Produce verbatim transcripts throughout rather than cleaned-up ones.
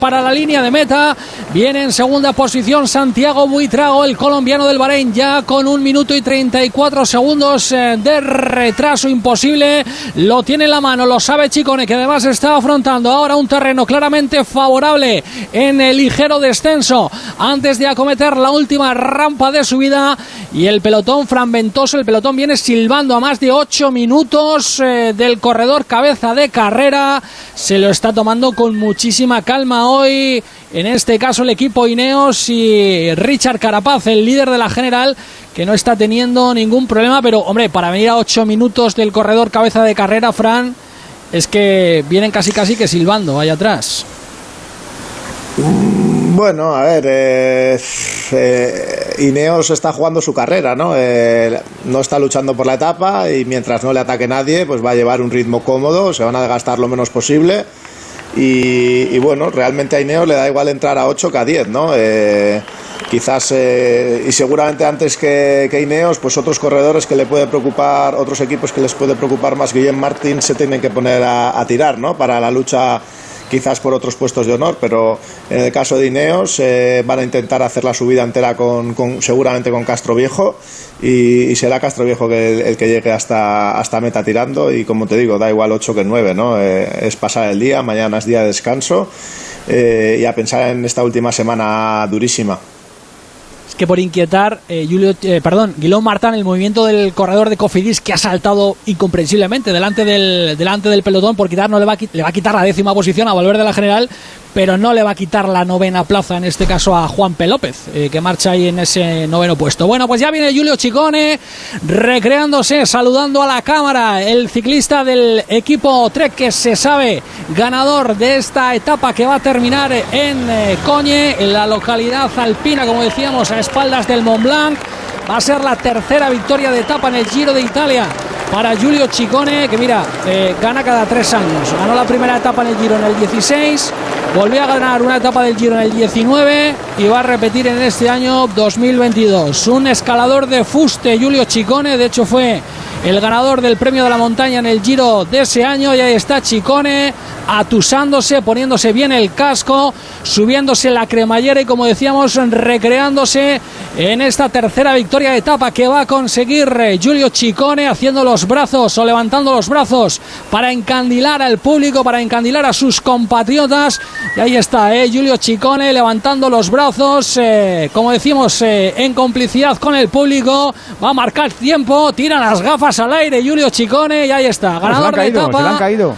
para la línea de meta. Viene en segunda posición Santiago Buitrago, el colombiano del Bahrein, ya con un minuto y treinta y cuatro segundos de retraso imposible. Lo tiene en la mano, lo sabe Ciccone, que además está afrontando ahora un terreno claramente favorable en el ligero descenso antes de acometer la última rampa de subida. Y el pelotón franventoso, el pelotón viene silbando a más de ocho minutos eh, del corredor cabeza de carrera. Se lo está tomando con muchísima calma hoy, en este caso el equipo Ineos, y Richard Carapaz, el líder de la general, que no está teniendo ningún problema. Pero hombre, para venir a ocho minutos del corredor cabeza de carrera, Fran, es que vienen casi casi que silbando ahí atrás. Bueno, a ver, eh, eh, Ineos está jugando su carrera, ¿no? Eh, no está luchando por la etapa y mientras no le ataque nadie, pues va a llevar un ritmo cómodo, se van a desgastar lo menos posible y, y bueno, realmente a Ineos le da igual entrar a ocho que a diez, ¿no? Eh, quizás, eh, y seguramente antes que, que Ineos, pues otros corredores que le puede preocupar, otros equipos que les puede preocupar más, Guillem Martin, se tienen que poner a, a tirar, ¿no? Para la lucha quizás por otros puestos de honor, pero en el caso de Ineos eh, van a intentar hacer la subida entera con, con seguramente con Castroviejo y, y será Castroviejo que el, el que llegue hasta, hasta meta tirando y como te digo, da igual ocho que nueve, ¿no? Eh, es pasar el día, mañana es día de descanso eh, y a pensar en esta última semana durísima. Que por inquietar, eh, Julio, eh, perdón, Guillaume Martin, el movimiento del corredor de Cofidis, que ha saltado incomprensiblemente delante del delante del pelotón, por quitar, no le va a, le va a quitar la décima posición a Valverde de la general, pero no le va a quitar la novena plaza, en este caso a Juanpe López, eh, que marcha ahí en ese noveno puesto. Bueno, pues ya viene Giulio Ciccone recreándose, saludando a la cámara, el ciclista del equipo Trek, que se sabe ganador de esta etapa que va a terminar en eh, Cogne, en la localidad alpina, como decíamos, a espaldas del Mont Blanc. Va a ser la tercera victoria de etapa en el Giro de Italia para Giulio Ciccone, que mira, eh, gana cada tres años. Ganó la primera etapa en el Giro en el dieciséis, volvió a ganar una etapa del Giro en el diecinueve y va a repetir en este año dos mil veintidós. Un escalador de fuste, Giulio Ciccone, de hecho fue el ganador del premio de la montaña en el Giro de ese año, y ahí está Ciccone atusándose, poniéndose bien el casco, subiéndose la cremallera y, como decíamos, recreándose en esta tercera victoria de etapa que va a conseguir Giulio Ciccone, haciendo los brazos o levantando los brazos para encandilar al público, para encandilar a sus compatriotas. Y ahí está, eh, Giulio Ciccone levantando los brazos, eh, como decimos, eh, en complicidad con el público. Va a marcar tiempo, tira las gafas al aire Giulio Ciccone y ahí está, ganador de etapa. Se le han caído.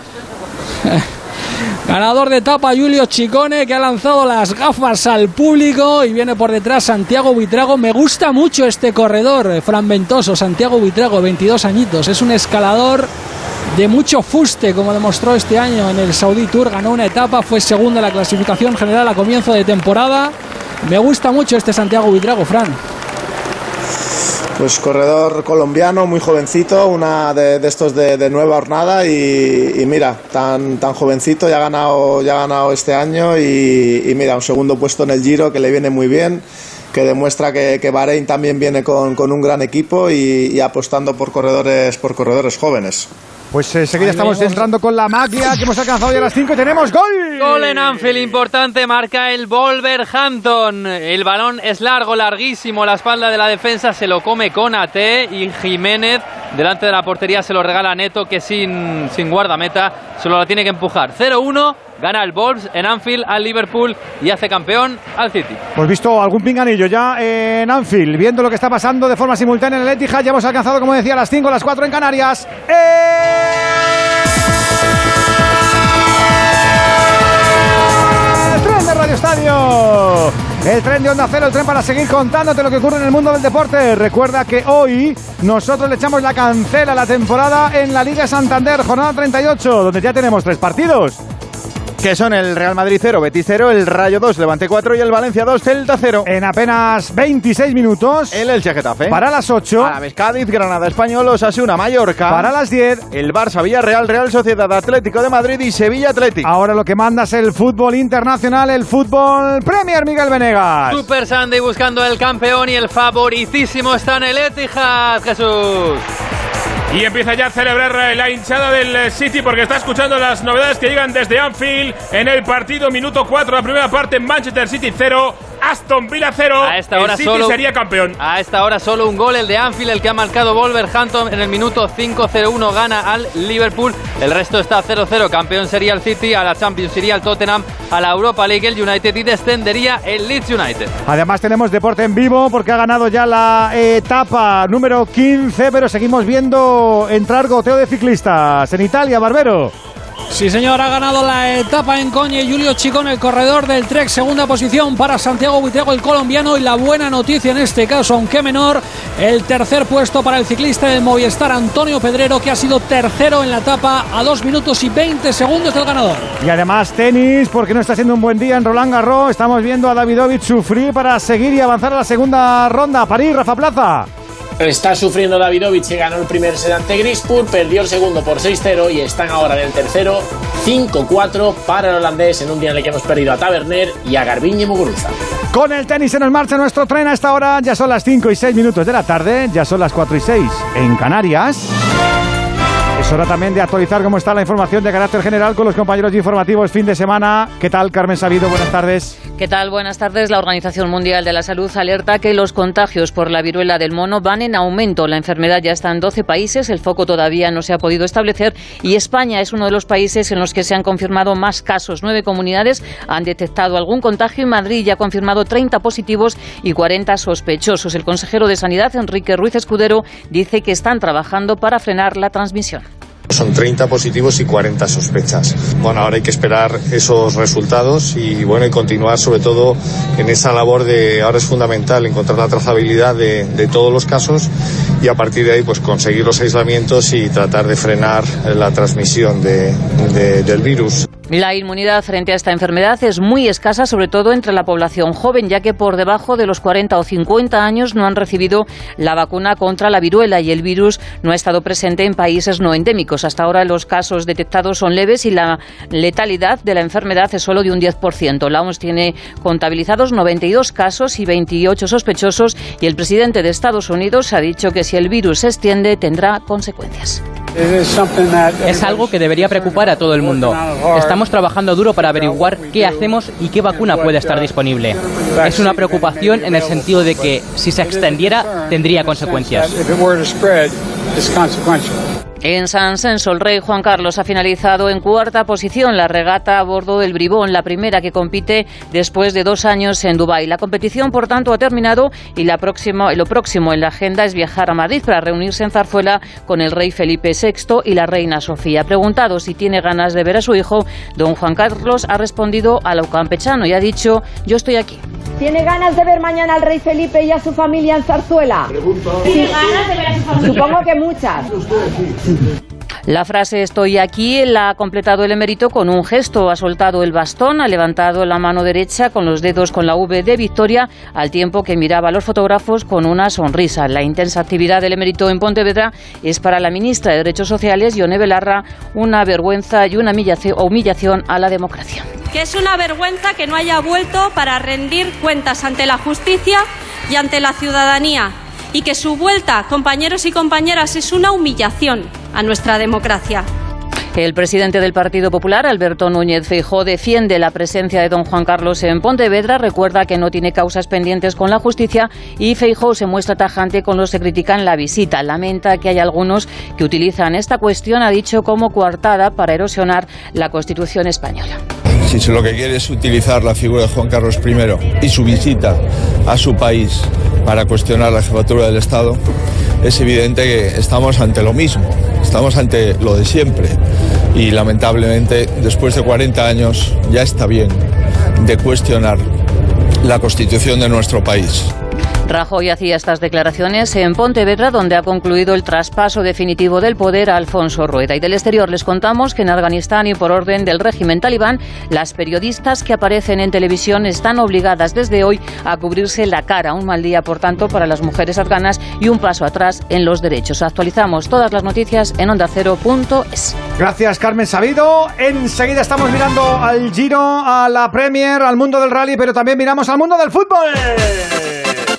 Ganador de etapa Giulio Ciccone, que ha lanzado las gafas al público, y viene por detrás Santiago Buitrago. Me gusta mucho este corredor franventoso, Santiago Buitrago, veintidós añitos, es un escalador de mucho fuste, como demostró este año en el Saudi Tour. Ganó una etapa, fue segundo en la clasificación general a comienzo de temporada. Me gusta mucho este Santiago Buitrago, Fran. Pues corredor colombiano, muy jovencito, una de, de estos de, de nueva hornada y, y mira, tan tan jovencito, ya ha ganado, ya ha ganado este año y, y mira, un segundo puesto en el Giro que le viene muy bien, que demuestra que, que Bahrein también viene con, con un gran equipo y, y apostando por corredores, por corredores jóvenes. Pues enseguida eh, estamos entrando con la maglia, que hemos alcanzado ya a las cinco y tenemos gol. Gol en Anfield, importante, marca el Wolverhampton. El balón es largo, larguísimo, la espalda de la defensa se lo come Konaté y Jiménez delante de la portería se lo regala Neto, que sin, sin guardameta solo la tiene que empujar. cero uno, gana el Wolves en Anfield al Liverpool y hace campeón al City. Hemos visto algún pinganillo ya en Anfield, viendo lo que está pasando de forma simultánea en el Etihad. Ya hemos alcanzado, como decía, las cinco, las cuatro en Canarias. ¡Eh! Radio Estadio, el tren de Onda Cero, el tren para seguir contándote lo que ocurre en el mundo del deporte. Recuerda que hoy nosotros le echamos la cancela a la temporada en la Liga Santander, jornada treinta y ocho, donde ya tenemos tres partidos, que son el Real Madrid cero, Betis cero, el Rayo dos, Levante cuatro y el Valencia dos, Celta cero. En apenas veintiséis minutos, el Elche Getafe. Para las ocho, Alavés Cádiz, Granada Español, Osasuna Mallorca. Para las diez, el Barça Villarreal, Real Sociedad Atlético de Madrid y Sevilla Atlético. Ahora lo que manda es el fútbol internacional, el fútbol Premier, Miguel Venegas. Super Sunday buscando el campeón y el favoritísimo está en el Etihad, Jesús. Y empieza ya a celebrar la hinchada del City porque está escuchando las novedades que llegan desde Anfield en el partido. Minuto cuatro, la primera parte, Manchester City cero, Aston Villa cero. A esta hora el City solo, sería campeón. A esta hora solo un gol, el de Anfield, el que ha marcado Wolverhampton en el minuto cinco cero uno, gana al Liverpool. El resto está cero cero, campeón sería el City, a la Champions iría el Tottenham, a la Europa League el United y descendería el Leeds United. Además tenemos deporte en vivo porque ha ganado ya la etapa número quince, pero seguimos viendo entrar goteo de ciclistas en Italia, Barbero. Sí, señor, ha ganado la etapa en Cogne Giulio Ciccone, el corredor del Trek, segunda posición para Santiago Buitrego, el colombiano, y la buena noticia en este caso, aunque menor, el tercer puesto para el ciclista del Movistar, Antonio Pedrero, que ha sido tercero en la etapa a dos minutos y veinte segundos del ganador. Y además tenis, porque no está siendo un buen día en Roland Garros, estamos viendo a Davidovich sufrir para seguir y avanzar a la segunda ronda. París, Rafa Plaza. Está sufriendo Davidovich, que ganó el primer set ante Grispur, perdió el segundo por seis cero y están ahora en el tercero cinco cuatro para el holandés, en un día en el que hemos perdido a Taverner y a Garbiñe Muguruza. Con el tenis en el marcha, nuestro tren a esta hora, ya son las cinco y seis minutos de la tarde, ya son las cuatro y seis en Canarias. Es hora también de actualizar cómo está la información de carácter general con los compañeros de informativos fin de semana. ¿Qué tal, Carmen Sabido? Buenas tardes. ¿Qué tal? Buenas tardes. La Organización Mundial de la Salud alerta que los contagios por la viruela del mono van en aumento. La enfermedad ya está en doce países, el foco todavía no se ha podido establecer y España es uno de los países en los que se han confirmado más casos. Nueve comunidades han detectado algún contagio y Madrid ya ha confirmado treinta positivos y cuarenta sospechosos. El consejero de Sanidad, Enrique Ruiz Escudero, dice que están trabajando para frenar la transmisión. Son treinta positivos y cuarenta sospechas. Bueno, ahora hay que esperar esos resultados y bueno, y continuar sobre todo en esa labor de, ahora es fundamental encontrar la trazabilidad de, de todos los casos y a partir de ahí pues conseguir los aislamientos y tratar de frenar la transmisión de, de, del virus. La inmunidad frente a esta enfermedad es muy escasa, sobre todo entre la población joven, ya que por debajo de los cuarenta o cincuenta años no han recibido la vacuna contra la viruela y el virus no ha estado presente en países no endémicos. Hasta ahora los casos detectados son leves y la letalidad de la enfermedad es solo de un diez por ciento. La O M S tiene contabilizados noventa y dos casos y veintiocho sospechosos y el presidente de Estados Unidos ha dicho que si el virus se extiende tendrá consecuencias. Es algo que debería preocupar a todo el mundo. Estamos trabajando duro para averiguar qué hacemos y qué vacuna puede estar disponible. Es una preocupación en el sentido de que si se extendiera tendría consecuencias. En San Censo, el rey Juan Carlos ha finalizado en cuarta posición la regata a bordo del Bribón, la primera que compite después de dos años en Dubái. La competición, por tanto, ha terminado y la próxima, lo próximo en la agenda es viajar a Madrid para reunirse en Zarzuela con el rey Felipe sexto y la reina Sofía. Preguntado si tiene ganas de ver a su hijo, don Juan Carlos ha respondido a lo campechano y ha dicho: yo estoy aquí. ¿Tiene ganas de ver mañana al rey Felipe y a su familia en Zarzuela? ¿Tiene ganas de ver a su familia? Supongo que muchas. La frase "estoy aquí" la ha completado el emérito con un gesto. Ha soltado el bastón, ha levantado la mano derecha con los dedos con la V de Victoria, al tiempo que miraba a los fotógrafos con una sonrisa. La intensa actividad del emérito en Pontevedra es para la ministra de Derechos Sociales, Ione Belarra, una vergüenza y una humillación a la democracia. Que es una vergüenza que no haya vuelto para rendir cuentas ante la justicia y ante la ciudadanía. Y que su vuelta, compañeros y compañeras, es una humillación a nuestra democracia. El presidente del Partido Popular, Alberto Núñez Feijóo, defiende la presencia de don Juan Carlos en Pontevedra, recuerda que no tiene causas pendientes con la justicia y Feijóo se muestra tajante con los que critican la visita. Lamenta que hay algunos que utilizan esta cuestión, ha dicho, como coartada para erosionar la Constitución española. Si lo que quiere es utilizar la figura de Juan Carlos primero y su visita a su país para cuestionar la jefatura del Estado, es evidente que estamos ante lo mismo, estamos ante lo de siempre y lamentablemente después de cuarenta años ya está bien de cuestionar la Constitución de nuestro país. Rajoy hacía estas declaraciones en Pontevedra, donde ha concluido el traspaso definitivo del poder a Alfonso Rueda. Y del exterior les contamos que en Afganistán y por orden del régimen talibán, las periodistas que aparecen en televisión están obligadas desde hoy a cubrirse la cara. Un mal día, por tanto, para las mujeres afganas y un paso atrás en los derechos. Actualizamos todas las noticias en onda cero punto es. Gracias, Carmen Sabido. Enseguida estamos mirando al Giro, a la Premier, al mundo del rally, pero también miramos al mundo del fútbol.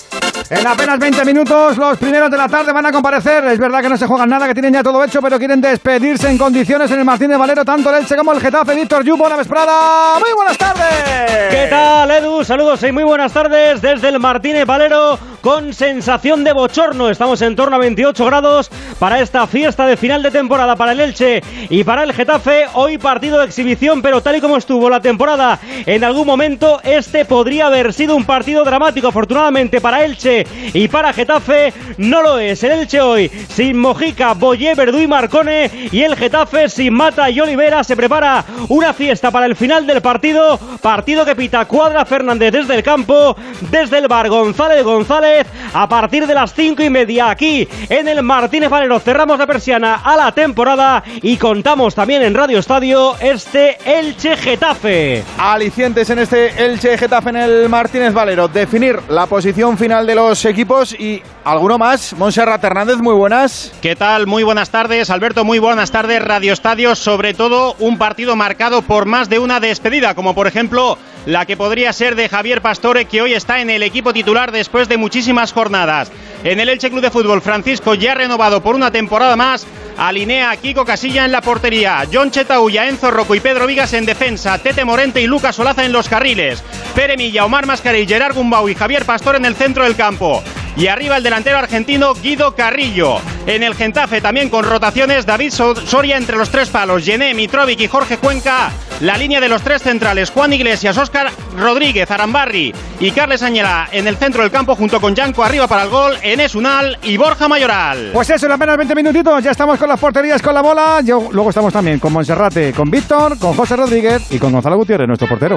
En apenas veinte minutos los primeros de la tarde van a comparecer. Es verdad que no se juegan nada, que tienen ya todo hecho, pero quieren despedirse en condiciones en el Martínez Valero, tanto el Elche como el Getafe. Víctor Yu, buena vesprada. Muy buenas tardes. ¿Qué tal, Edu? Saludos y muy buenas tardes desde el Martínez Valero con sensación de bochorno. Estamos en torno a veintiocho grados para esta fiesta de final de temporada para el Elche y para el Getafe. Hoy partido de exhibición, pero tal y como estuvo la temporada en algún momento, este podría haber sido un partido dramático. Afortunadamente para Elche y para Getafe no lo es. El Elche hoy sin Mojica, Boyé, Verdú y Marcone, y el Getafe sin Mata y Olivera. Se prepara una fiesta para el final del partido, partido que pita Cuadra Fernández desde el campo, desde el bar González González, a partir de las cinco y media aquí en el Martínez Valero. Cerramos la persiana a la temporada y contamos también en Radio Estadio este Elche Getafe. Alicientes en este Elche Getafe en el Martínez Valero. Definir la posición final de los equipos y alguno más. Montserrat Hernández, muy buenas. ¿Qué tal? Muy buenas tardes, Alberto, muy buenas tardes, Radio Estadio. Sobre todo un partido marcado por más de una despedida, como por ejemplo la que podría ser de Javier Pastore, que hoy está en el equipo titular después de muchísimas jornadas. En el Elche Club de Fútbol, Francisco ya renovado por una temporada más, alinea a Kiko Casilla en la portería, John Chetauya, Enzo Rocco y Pedro Vigas en defensa, Tete Morente y Lucas Olaza en los carriles, Pere Milla, Omar Mascarell, Gerard Gumbau y Javier Pastore en el centro del campo. Y arriba el delantero argentino Guido Carrillo. En el Getafe también con rotaciones, David Soria entre los tres palos, Yené, Mitrovic y Jorge Cuenca. La línea de los tres centrales, Juan Iglesias, Óscar Rodríguez, Arambarri y Carles Añela en el centro del campo, junto con Yanco arriba para el gol, Enes Unal y Borja Mayoral. Pues eso, en apenas veinte minutitos ya estamos con las porterías, con la bola. Yo, luego estamos también con Monserrate, con Víctor, con José Rodríguez y con Gonzalo Gutiérrez, nuestro portero.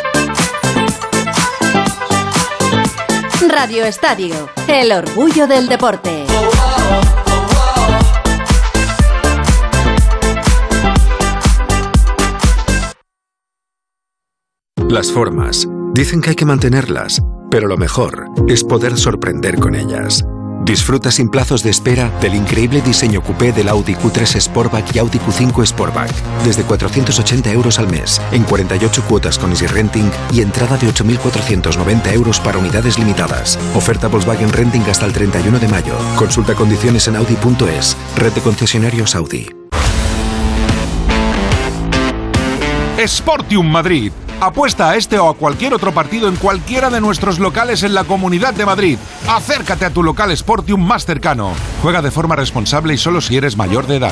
Radio Estadio, el orgullo del deporte. Las formas, dicen que hay que mantenerlas, pero lo mejor es poder sorprender con ellas. Disfruta sin plazos de espera del increíble diseño coupé del Audi Q tres Sportback y Audi Q cinco Sportback. Desde cuatrocientos ochenta euros al mes, en cuarenta y ocho cuotas con Easy Renting y entrada de ocho mil cuatrocientos noventa euros para unidades limitadas. Oferta Volkswagen Renting hasta el treinta y uno de mayo. Consulta condiciones en audi punto es. Red de concesionarios Audi. Sportium Madrid. Apuesta a este o a cualquier otro partido en cualquiera de nuestros locales en la Comunidad de Madrid. Acércate a tu local Sportium más cercano. Juega de forma responsable y solo si eres mayor de edad.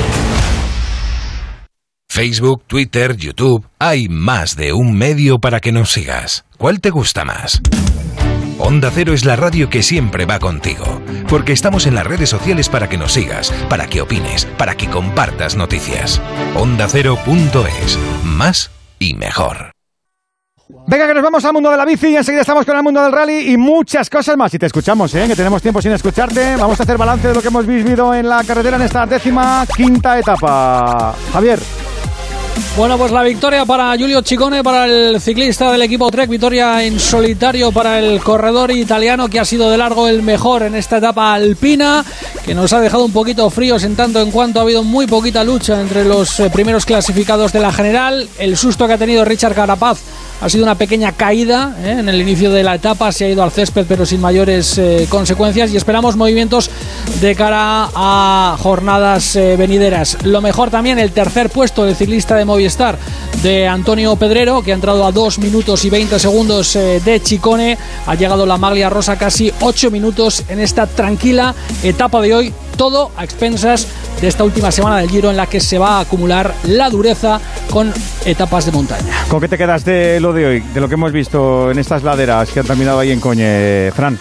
Facebook, Twitter, YouTube. Hay más de un medio para que nos sigas. ¿Cuál te gusta más? Onda Cero es la radio que siempre va contigo, porque estamos en las redes sociales para que nos sigas, para que opines, para que compartas noticias. Onda Cero punto es. Más y mejor. Venga, que nos vamos al mundo de la bici y enseguida estamos con el mundo del rally y muchas cosas más. Y te escuchamos, ¿eh? Que tenemos tiempo sin escucharte. Vamos a hacer balance de lo que hemos vivido en la carretera en esta décima quinta etapa. Javier. Bueno, pues la victoria para Giulio Ciccone, para el ciclista del equipo Trek, victoria en solitario para el corredor italiano, que ha sido de largo el mejor en esta etapa alpina, que nos ha dejado un poquito fríos en tanto en cuanto ha habido muy poquita lucha entre los primeros clasificados de la general. El susto que ha tenido Richard Carapaz ha sido una pequeña caída, ¿eh? En el inicio de la etapa, se ha ido al césped pero sin mayores eh, consecuencias, y esperamos movimientos de cara a jornadas eh, venideras. Lo mejor también el tercer puesto del ciclista de Movistar, de Antonio Pedrero, que ha entrado a dos minutos y veinte segundos eh, de Ciccone. Ha llegado la maglia rosa casi ocho minutos en esta tranquila etapa de hoy, todo a expensas de esta última semana del Giro, en la que se va a acumular la dureza con etapas de montaña. ¿Con qué te quedas de lo de hoy, de lo que hemos visto en estas laderas que han terminado ahí en Coñe, Fran?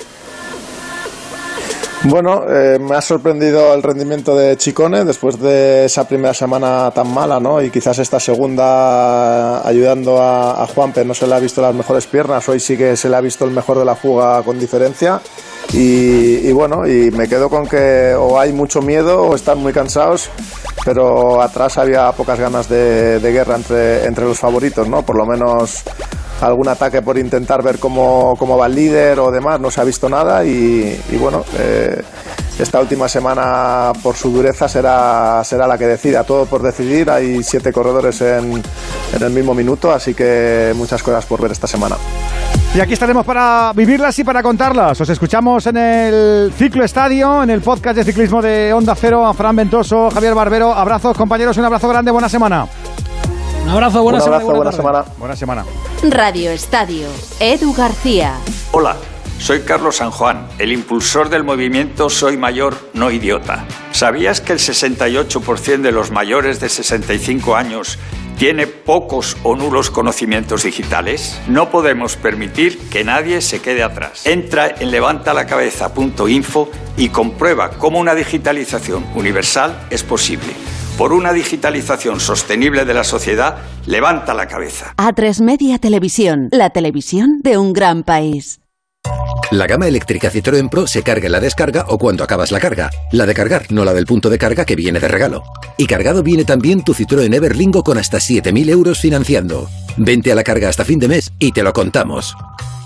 Bueno, eh, me ha sorprendido el rendimiento de Ciccone después de esa primera semana tan mala, ¿no? Y quizás esta segunda, ayudando a, a Juanpe, no se le ha visto las mejores piernas. Hoy sí que se le ha visto el mejor de la fuga con diferencia. Y, y bueno, y me quedo con que o hay mucho miedo o están muy cansados, pero atrás había pocas ganas de, de guerra entre, entre los favoritos, ¿no? Por lo menos algún ataque por intentar ver cómo, cómo va el líder o demás, no se ha visto nada. Y, y bueno, eh, esta última semana por su dureza será, será la que decida, todo por decidir. Hay siete corredores en, en el mismo minuto, así que muchas cosas por ver esta semana. Y aquí estaremos para vivirlas y para contarlas. Os escuchamos en el Ciclo Estadio, en el podcast de ciclismo de Onda Cero. A Fran Ventoso, Javier Barbero. Abrazos, compañeros, un abrazo grande, buena semana. Un abrazo, buena un abrazo, semana. Buena semana. Buena semana. Radio Estadio, Edu García. Hola, soy Carlos San Juan, el impulsor del movimiento Soy Mayor, No Idiota. ¿Sabías que el sesenta y ocho por ciento de los mayores de sesenta y cinco años tiene pocos o nulos conocimientos digitales? No podemos permitir que nadie se quede atrás. Entra en levantalacabeza punto info y comprueba cómo una digitalización universal es posible. Por una digitalización sostenible de la sociedad, levanta la cabeza. A tres Media Televisión, la televisión de un gran país. La gama eléctrica Citroën Pro se carga en la descarga o cuando acabas la carga. La de cargar, no la del punto de carga que viene de regalo. Y cargado viene también tu Citroën Everlingo con hasta siete mil euros financiando. Vente a la carga hasta fin de mes y te lo contamos.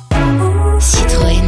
Citroën.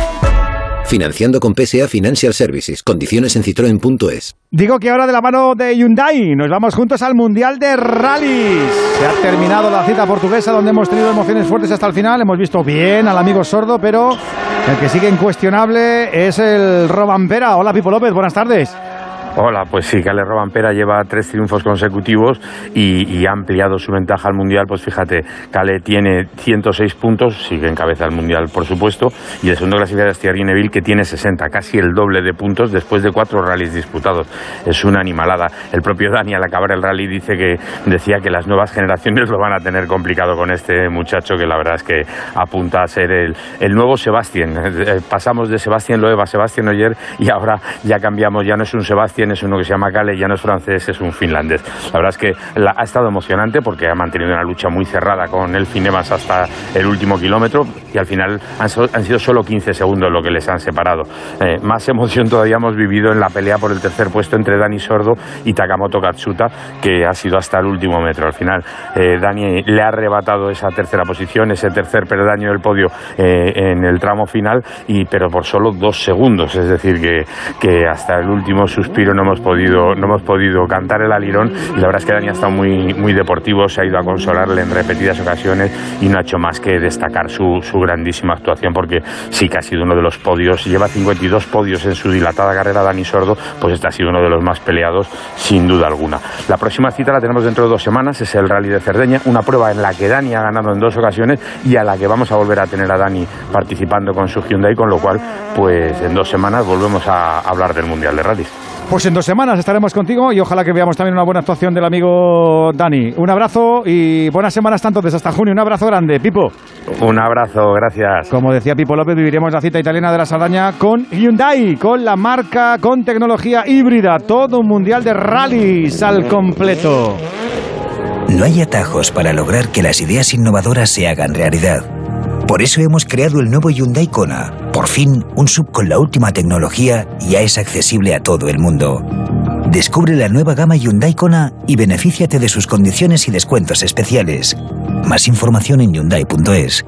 Financiando con P S A Financial Services. Condiciones en citroen punto es. Digo que ahora de la mano de Hyundai nos vamos juntos al Mundial de Rallys. Se ha terminado la cita portuguesa donde hemos tenido emociones fuertes hasta el final. Hemos visto bien al amigo sordo, pero el que sigue incuestionable es el Robampera. Hola, Pipo López, buenas tardes. Hola, pues sí, Cale Robampera lleva tres triunfos consecutivos y, y ha ampliado su ventaja al Mundial. Pues fíjate, Cale tiene ciento seis puntos, sigue en cabeza del Mundial, por supuesto, y el segundo clasificado es Thierry Neuville, que tiene sesenta, casi el doble de puntos después de cuatro rallies disputados. Es una animalada. El propio Dani, al acabar el rally, dice que decía que las nuevas generaciones lo van a tener complicado con este muchacho, que la verdad es que apunta a ser el, el nuevo Sebastián. Pasamos de Sebastián Loeb a Sebastián Ogier y ahora ya cambiamos, ya no es un Sebastián, es uno que se llama Cale, ya no es francés, es un finlandés. La verdad es que la, ha estado emocionante porque ha mantenido una lucha muy cerrada con el Finemas hasta el último kilómetro y al final han, so, han sido solo quince segundos lo que les han separado. Eh, más emoción todavía hemos vivido en la pelea por el tercer puesto entre Dani Sordo y Takamoto Katsuta, que ha sido hasta el último metro. Al final eh, Dani le ha arrebatado esa tercera posición, ese tercer peldaño del podio eh, en el tramo final, y pero por solo dos segundos, es decir que, que hasta el último suspiro no hemos podido no hemos podido cantar el alirón, y la verdad es que Dani ha estado muy, muy deportivo, se ha ido a consolarle en repetidas ocasiones y no ha hecho más que destacar su, su grandísima actuación, porque sí que ha sido uno de los podios, lleva cincuenta y dos podios en su dilatada carrera Dani Sordo, pues este ha sido uno de los más peleados sin duda alguna. La próxima cita la tenemos dentro de dos semanas, es el Rally de Cerdeña, una prueba en la que Dani ha ganado en dos ocasiones y a la que vamos a volver a tener a Dani participando con su Hyundai, con lo cual pues en dos semanas volvemos a hablar del Mundial de Rallys. Pues en dos semanas estaremos contigo y ojalá que veamos también una buena actuación del amigo Dani. Un abrazo y buenas semanas tanto desde hasta junio. Un abrazo grande, Pipo. Un abrazo, gracias. Como decía Pipo López, viviremos la cita italiana de la Saldaña con Hyundai, con la marca, con tecnología híbrida, todo un mundial de rallies al completo. No hay atajos para lograr que las ideas innovadoras se hagan realidad. Por eso hemos creado el nuevo Hyundai Kona. Por fin, un S U V con la última tecnología ya es accesible a todo el mundo. Descubre la nueva gama Hyundai Kona y benefíciate de sus condiciones y descuentos especiales. Más información en hyundai punto es.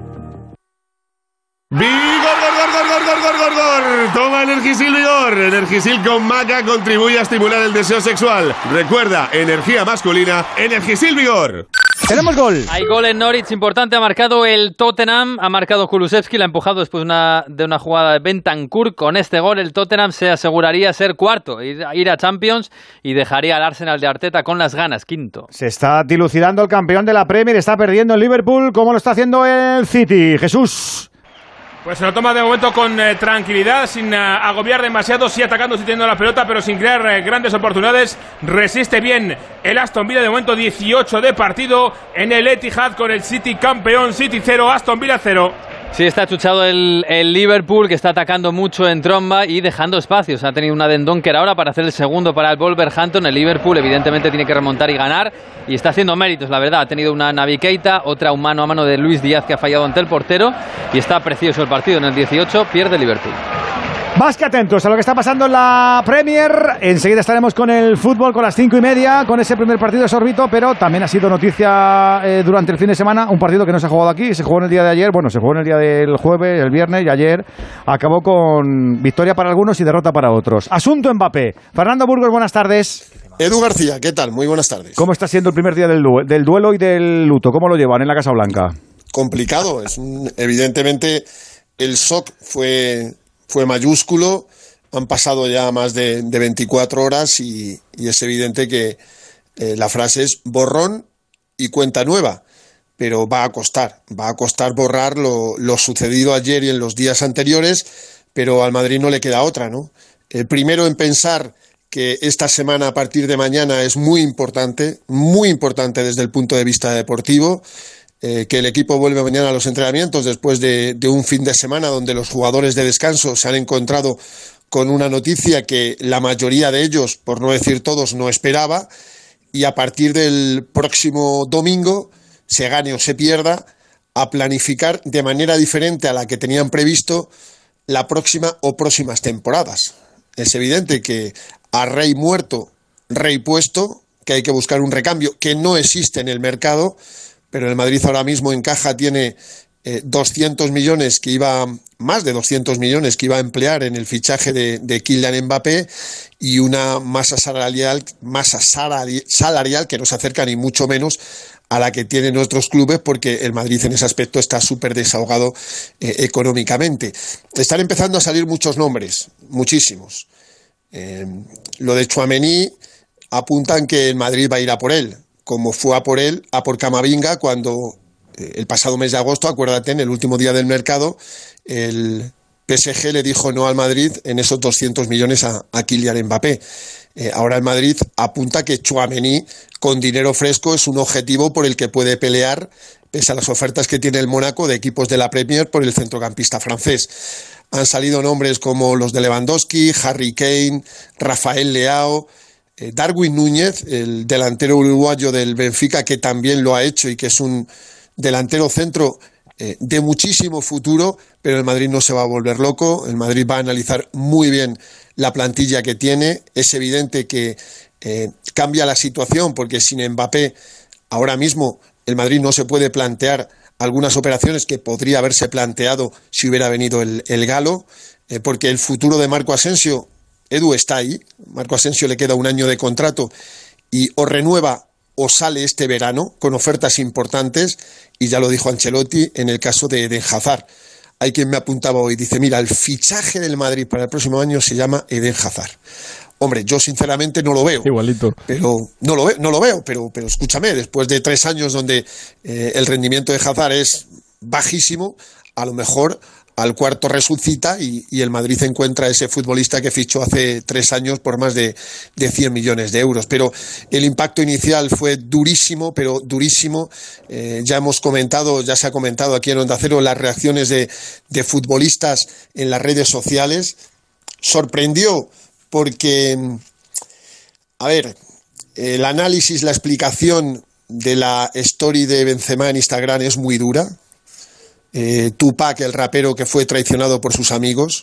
¡Vigor, gor, gor, gor, gor, gor, gor, gor! Toma Energisil Vigor. Energisil con maca contribuye a estimular el deseo sexual. Recuerda, energía masculina, Energisil Vigor. ¡Tenemos gol! Hay gol en Norwich, importante, ha marcado el Tottenham, ha marcado Kulusevski, la ha empujado después de una, de una jugada de Bentancur. Con este gol el Tottenham se aseguraría ser cuarto, ir, ir a Champions, y dejaría al Arsenal de Arteta con las ganas, quinto. Se está dilucidando el campeón de la Premier, está perdiendo el Liverpool, como lo está haciendo el City. Jesús. Pues se lo toma de momento con eh, tranquilidad, sin uh, agobiar demasiado, sí atacando, sí teniendo la pelota, pero sin crear eh, grandes oportunidades. Resiste bien el Aston Villa, de momento dieciocho de partido en el Etihad con el City campeón. City cero, Aston Villa cero. Sí, está achuchado el, el Liverpool, que está atacando mucho en tromba y dejando espacios. Ha tenido una de Donker ahora para hacer el segundo para el Wolverhampton. El Liverpool evidentemente tiene que remontar y ganar, y está haciendo méritos, la verdad. Ha tenido una Naby Keita, otra un mano a mano de Luis Díaz, que ha fallado ante el portero, y está precioso el partido. En el dieciocho pierde el Liverpool. Más que atentos a lo que está pasando en la Premier. Enseguida estaremos con el fútbol, con las cinco y media, con ese primer partido de Sorbito, pero también ha sido noticia eh, durante el fin de semana un partido que no se ha jugado aquí, se jugó en el día de ayer, bueno, se jugó en el día del jueves, el viernes, y ayer acabó con victoria para algunos y derrota para otros. Asunto Mbappé. Fernando Burgos, buenas tardes. Edu García, ¿qué tal? Muy buenas tardes. ¿Cómo está siendo el primer día del, du- del duelo y del luto? ¿Cómo lo llevan en la Casa Blanca? complicado. Es un, evidentemente el shock fue, fue mayúsculo. Han pasado ya más de, de veinticuatro horas y, y es evidente que eh, la frase es borrón y cuenta nueva. Pero va a costar, va a costar borrar lo, lo sucedido ayer y en los días anteriores, pero al Madrid no le queda otra, ¿no? El primero en pensar que esta semana a partir de mañana es muy importante, muy importante desde el punto de vista deportivo, eh, que el equipo vuelve mañana a los entrenamientos después de, de un fin de semana donde los jugadores de descanso se han encontrado con una noticia que la mayoría de ellos, por no decir todos, no esperaba, y a partir del próximo domingo, se gane o se pierda, a planificar de manera diferente a la que tenían previsto la próxima o próximas temporadas. Es evidente que a rey muerto, rey puesto, que hay que buscar un recambio que no existe en el mercado, pero el Madrid ahora mismo en caja tiene eh, doscientos millones que iba, más de doscientos millones que iba a emplear en el fichaje de, de Kylian Mbappé y una masa salarial, masa salarial, salarial que no se acerca ni mucho menos a la que tienen nuestros clubes, porque el Madrid en ese aspecto está súper desahogado eh, económicamente. Están empezando a salir muchos nombres, muchísimos. Eh, lo de Tchouaméni apuntan que el Madrid va a ir a por él, como fue a por él, a por Camavinga, cuando eh, el pasado mes de agosto, acuérdate, en el último día del mercado, el P S G le dijo no al Madrid en esos doscientos millones a, a Kylian Mbappé. Eh, ahora el Madrid apunta que Tchouaméni con dinero fresco es un objetivo por el que puede pelear, pese a las ofertas que tiene el Mónaco de equipos de la Premier por el centrocampista francés. Han salido nombres como los de Lewandowski, Harry Kane, Rafael Leao, eh, Darwin Núñez, el delantero uruguayo del Benfica, que también lo ha hecho y que es un delantero centro eh, de muchísimo futuro, pero el Madrid no se va a volver loco. El Madrid va a analizar muy bien la plantilla que tiene. Es evidente que eh, cambia la situación, porque sin Mbappé ahora mismo el Madrid no se puede plantear algunas operaciones que podría haberse planteado si hubiera venido el, el Galo, eh, porque el futuro de Marco Asensio, Edu, está ahí. Marco Asensio le queda un año de contrato y o renueva o sale este verano con ofertas importantes, y ya lo dijo Ancelotti en el caso de Eden Hazard. Hay quien me apuntaba hoy, dice, mira, el fichaje del Madrid para el próximo año se llama Eden Hazard. Hombre, yo sinceramente no lo veo. Igualito. Pero no lo, ve, no lo veo, pero, pero escúchame, después de tres años donde eh, el rendimiento de Hazard es bajísimo, a lo mejor al cuarto resucita y, y el Madrid encuentra a ese futbolista que fichó hace tres años por más de, de cien millones de euros. Pero el impacto inicial fue durísimo, pero durísimo. Eh, ya hemos comentado, ya se ha comentado aquí en Onda Cero las reacciones de, de futbolistas en las redes sociales. Sorprendió porque, a ver, el análisis, la explicación de la story de Benzema en Instagram es muy dura. Eh, Tupac, el rapero que fue traicionado por sus amigos.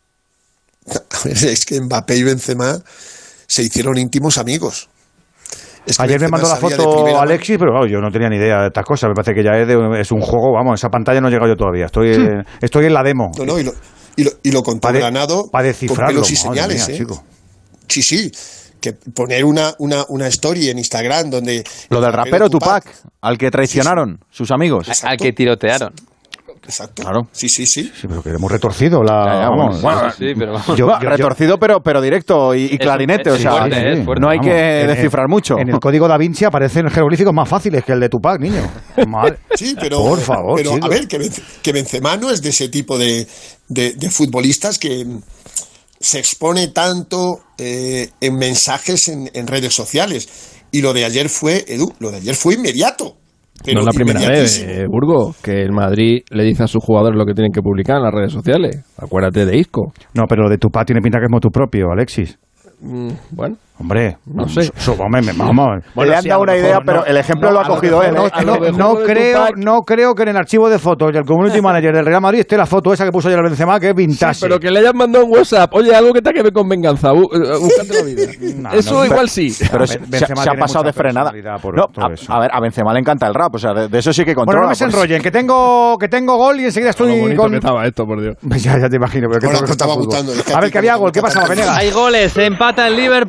Es que Mbappé y Benzema se hicieron íntimos amigos. Es que Ayer Benzema me mandó la foto Alexis, pero claro, yo no tenía ni idea de estas cosas. Me parece que ya es, de, es un juego, vamos, esa pantalla no he llegado yo todavía. Estoy, sí. eh, estoy en la demo. No, no, y lo, y lo, y lo contó para Granado para descifrarlo, con pelos y señales, mía, ¿eh? Chico. Sí, sí. Que poner una, una, una story en Instagram donde... Lo del rapero Tupac, Tupac, al que traicionaron sí, sí. sus amigos. Exacto. Al que tirotearon. Exacto. Claro. Sí, sí, sí. Sí, pero que hemos retorcido la... Ya, ya, vamos, bueno, bueno, sí, pero vamos. Yo, yo, retorcido, pero, pero directo y, y clarinete. Es, o sea, fuerte, sí, es fuerte. No hay vamos, que en, descifrar mucho. En el código Da Vinci aparecen jeroglíficos más fáciles que el de Tupac, niño. Madre. Sí, pero... Por favor, pero chico. A ver, que, que Benzema no es de ese tipo de, de, de futbolistas que se expone tanto eh, en mensajes en, en redes sociales. Y lo de ayer fue, Edu, lo de ayer fue inmediato. Pero no es la primera vez, eh, Burgo, que el Madrid le dice a sus jugadores lo que tienen que publicar en las redes sociales. Acuérdate de Isco. No, pero lo de Tupac tiene pinta que es motu propio, Alexis. Mm, bueno. Hombre, no sé. So, so, vamos, vamos. Bueno, le han sí, dado una idea, no, pero el ejemplo no, lo ha cogido él. No, no, no, no creo, no creo que en el archivo de fotos del community manager del Real Madrid esté la foto esa que puso ayer el Benzema, que es vintage. Sí, pero que le hayan mandado un WhatsApp. Oye, algo que tenga que ver con venganza. Búscate la vida. No, Eso no, igual sí. Pero se, se, se ha pasado de frenada. No, a, a ver, a Benzema le encanta el rap. O sea, de, de eso sí que controla. Bueno, no me se enrollen, que tengo, que tengo gol y enseguida estoy con... con... que estaba esto, por Dios. Ya, ya te imagino. Pero que estaba gustando. A ver, que había gol. ¿Qué pasaba, Venegas? Hay goles. Empata el Liverpool en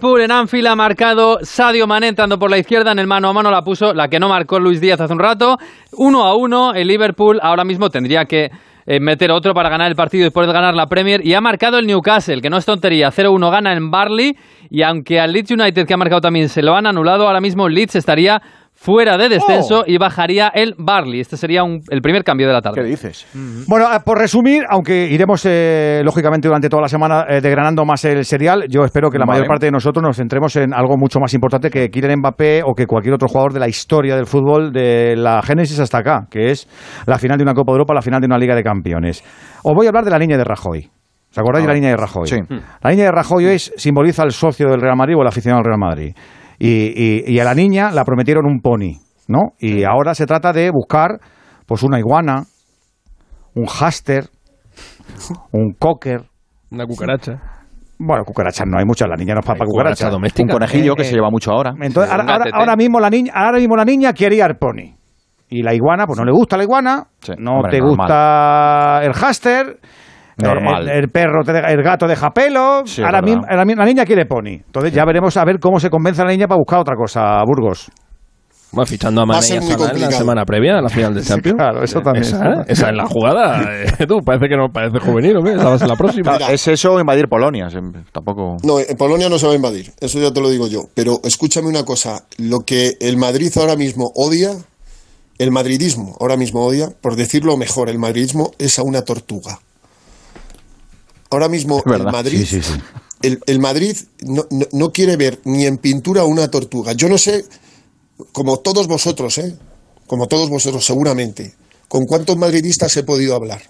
Anfield ha marcado Sadio Mané entrando por la izquierda, en el mano a mano la puso, la que no marcó Luis Díaz hace un rato. Uno a uno, el Liverpool ahora mismo tendría que eh, meter otro para ganar el partido y poder ganar la Premier. Y ha marcado el Newcastle, que no es tontería, cero uno gana en Burnley. Y aunque al Leeds United, que ha marcado también, se lo han anulado, ahora mismo el Leeds estaría fuera de descenso oh. y bajaría el Burnley. Este sería un, el primer cambio de la tarde. ¿Qué dices? Mm-hmm. Bueno, por resumir, aunque iremos eh, lógicamente durante toda la semana eh, desgranando más el serial, yo espero que la vale. mayor parte de nosotros nos centremos en algo mucho más importante que Kylian Mbappé o que cualquier otro jugador de la historia del fútbol, de la génesis hasta acá, que es la final de una Copa de Europa, la final de una Liga de Campeones. Os voy a hablar de la línea de Rajoy. ¿Os acordáis ah, de la línea de Rajoy? Sí. La línea de Rajoy es, simboliza al socio del Real Madrid o el aficionado del Real Madrid. Y, y, y a la niña la prometieron un pony, ¿no? Y ahora se trata de buscar pues una iguana, un hámster, un cocker, una cucaracha. Bueno, cucarachas no hay muchas, la niña no es para cucarachas. Doméstica. Un conejillo eh, que eh, se lleva mucho ahora. Entonces, ahora, ahora, ahora mismo la niña, ahora mismo la niña quiere ir al pony. Y la iguana, pues no le gusta la iguana, sí, no hombre, te normal. gusta el hámster. Normal. El, el perro, te deja, el gato deja pelo. Sí, ahora mismo, la, la niña quiere pony. Entonces sí. ya veremos a ver cómo se convence a la niña para buscar otra cosa, Burgos. Bueno, fichando a Mané y a Salah en la semana previa a la final de Champions. Claro, eso también. Esa, esa es la jugada. Eh, tú, parece que no parece juvenil, ¿o qué? Esa va a ser la próxima. Mira, es eso o invadir Polonia. Tampoco. No, en Polonia no se va a invadir. Eso ya te lo digo yo. Pero escúchame una cosa. Lo que el Madrid ahora mismo odia, el madridismo ahora mismo odia, por decirlo mejor, el madridismo es a una tortuga. Ahora mismo el Madrid, sí, sí, sí. El, el Madrid no, no, no quiere ver ni en pintura una tortuga. Yo no sé, como todos vosotros, ¿eh? como todos vosotros seguramente, con cuántos madridistas he podido hablar.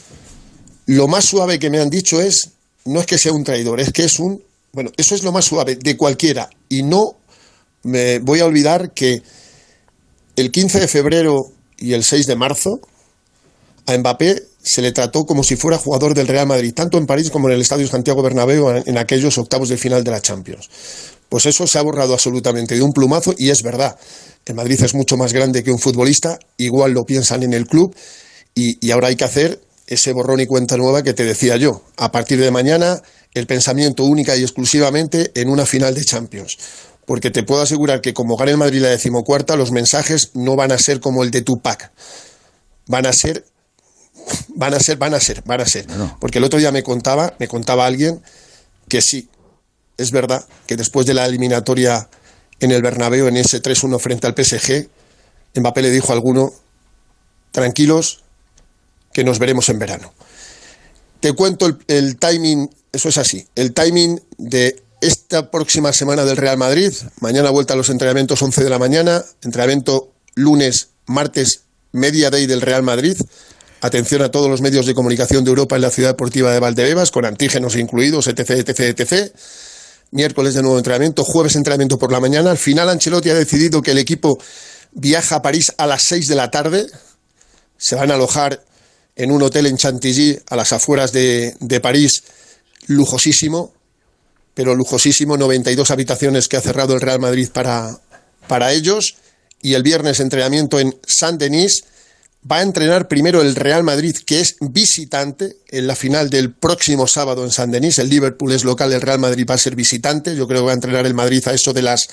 Lo más suave que me han dicho es, no es que sea un traidor, es que es un... Bueno, eso es lo más suave de cualquiera. Y no me voy a olvidar que el quince de febrero y el seis de marzo a Mbappé se le trató como si fuera jugador del Real Madrid, tanto en París como en el Estadio Santiago Bernabéu en aquellos octavos de final de la Champions. Pues eso se ha borrado absolutamente de un plumazo y es verdad. El Madrid es mucho más grande que un futbolista, igual lo piensan en el club y, y ahora hay que hacer ese borrón y cuenta nueva que te decía yo. A partir de mañana, el pensamiento única y exclusivamente en una final de Champions. Porque te puedo asegurar que como gane el Madrid la decimocuarta, los mensajes no van a ser como el de Tupac. Van a ser... Van a ser, van a ser, van a ser. No. Porque el otro día me contaba, me contaba alguien que sí, es verdad que después de la eliminatoria en el Bernabéu, en ese tres uno frente al P S G, Mbappé le dijo a alguno, tranquilos, que nos veremos en verano. Te cuento el, el timing, eso es así, el timing de esta próxima semana del Real Madrid. Mañana vuelta a los entrenamientos once de la mañana, entrenamiento lunes, martes, media day del Real Madrid. Atención a todos los medios de comunicación de Europa en la ciudad deportiva de Valdebebas, con antígenos incluidos, etc, etc, etc. Miércoles de nuevo entrenamiento, jueves entrenamiento por la mañana. Al final Ancelotti ha decidido que el equipo viaja a París a las seis de la tarde. Se van a alojar en un hotel en Chantilly, a las afueras de, de París, lujosísimo, pero lujosísimo, noventa y dos habitaciones que ha cerrado el Real Madrid para, para ellos. Y el viernes entrenamiento en Saint-Denis. Va a entrenar primero el Real Madrid, que es visitante, en la final del próximo sábado en Saint-Denis. El Liverpool es local, el Real Madrid va a ser visitante. Yo creo que va a entrenar el Madrid a eso de las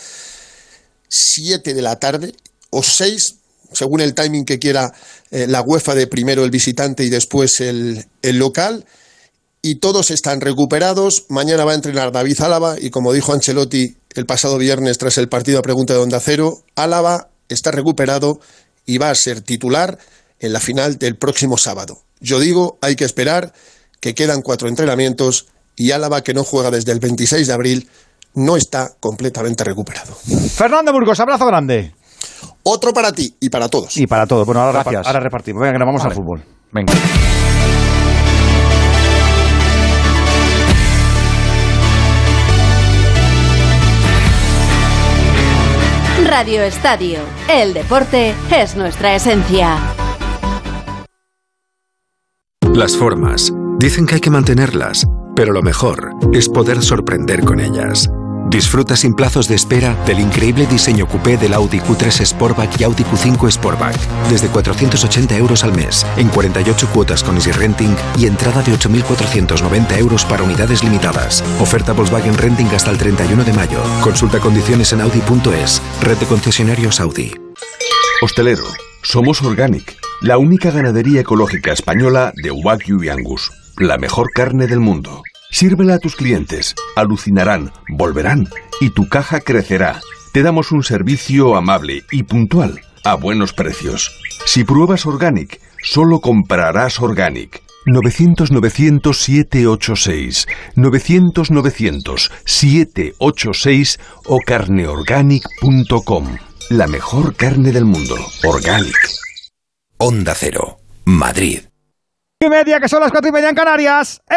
siete de la tarde, o seis, según el timing que quiera eh, la UEFA, de primero el visitante y después el, el local. Y todos están recuperados. Mañana va a entrenar David Álava, y como dijo Ancelotti el pasado viernes tras el partido a pregunta de Onda Cero, Álava está recuperado y va a ser titular en la final del próximo sábado. Yo digo, hay que esperar, que quedan cuatro entrenamientos y Álava, que no juega desde el veintiséis de abril, no está completamente recuperado. Fernando Burgos, abrazo grande. Otro para ti y para todos. Y para todos. Bueno, ahora, ahora repartimos. Venga, que nos vamos vale. al fútbol. Venga. Radio Estadio. El deporte es nuestra esencia. Las formas. Dicen que hay que mantenerlas, pero lo mejor es poder sorprender con ellas. Disfruta sin plazos de espera del increíble diseño coupé del Audi Q tres Sportback y Audi Q cinco Sportback. Desde cuatrocientos ochenta euros al mes, en cuarenta y ocho cuotas con Easy Renting y entrada de ocho mil cuatrocientos noventa euros para unidades limitadas. Oferta Volkswagen Renting hasta el treinta y uno de mayo. Consulta condiciones en audi punto es. Red de concesionarios Audi. Hostelero, somos Organic, la única ganadería ecológica española de Wagyu y Angus. La mejor carne del mundo. Sírvela a tus clientes, alucinarán, volverán y tu caja crecerá. Te damos un servicio amable y puntual, a buenos precios. Si pruebas Organic, solo comprarás Organic. novecientos novecientos siete ocho seis, novecientos novecientos siete ocho seis o carneorganic punto com. La mejor carne del mundo, Organic. Onda Cero, Madrid. Y media, que son las cuatro y media en Canarias. ¡Eh!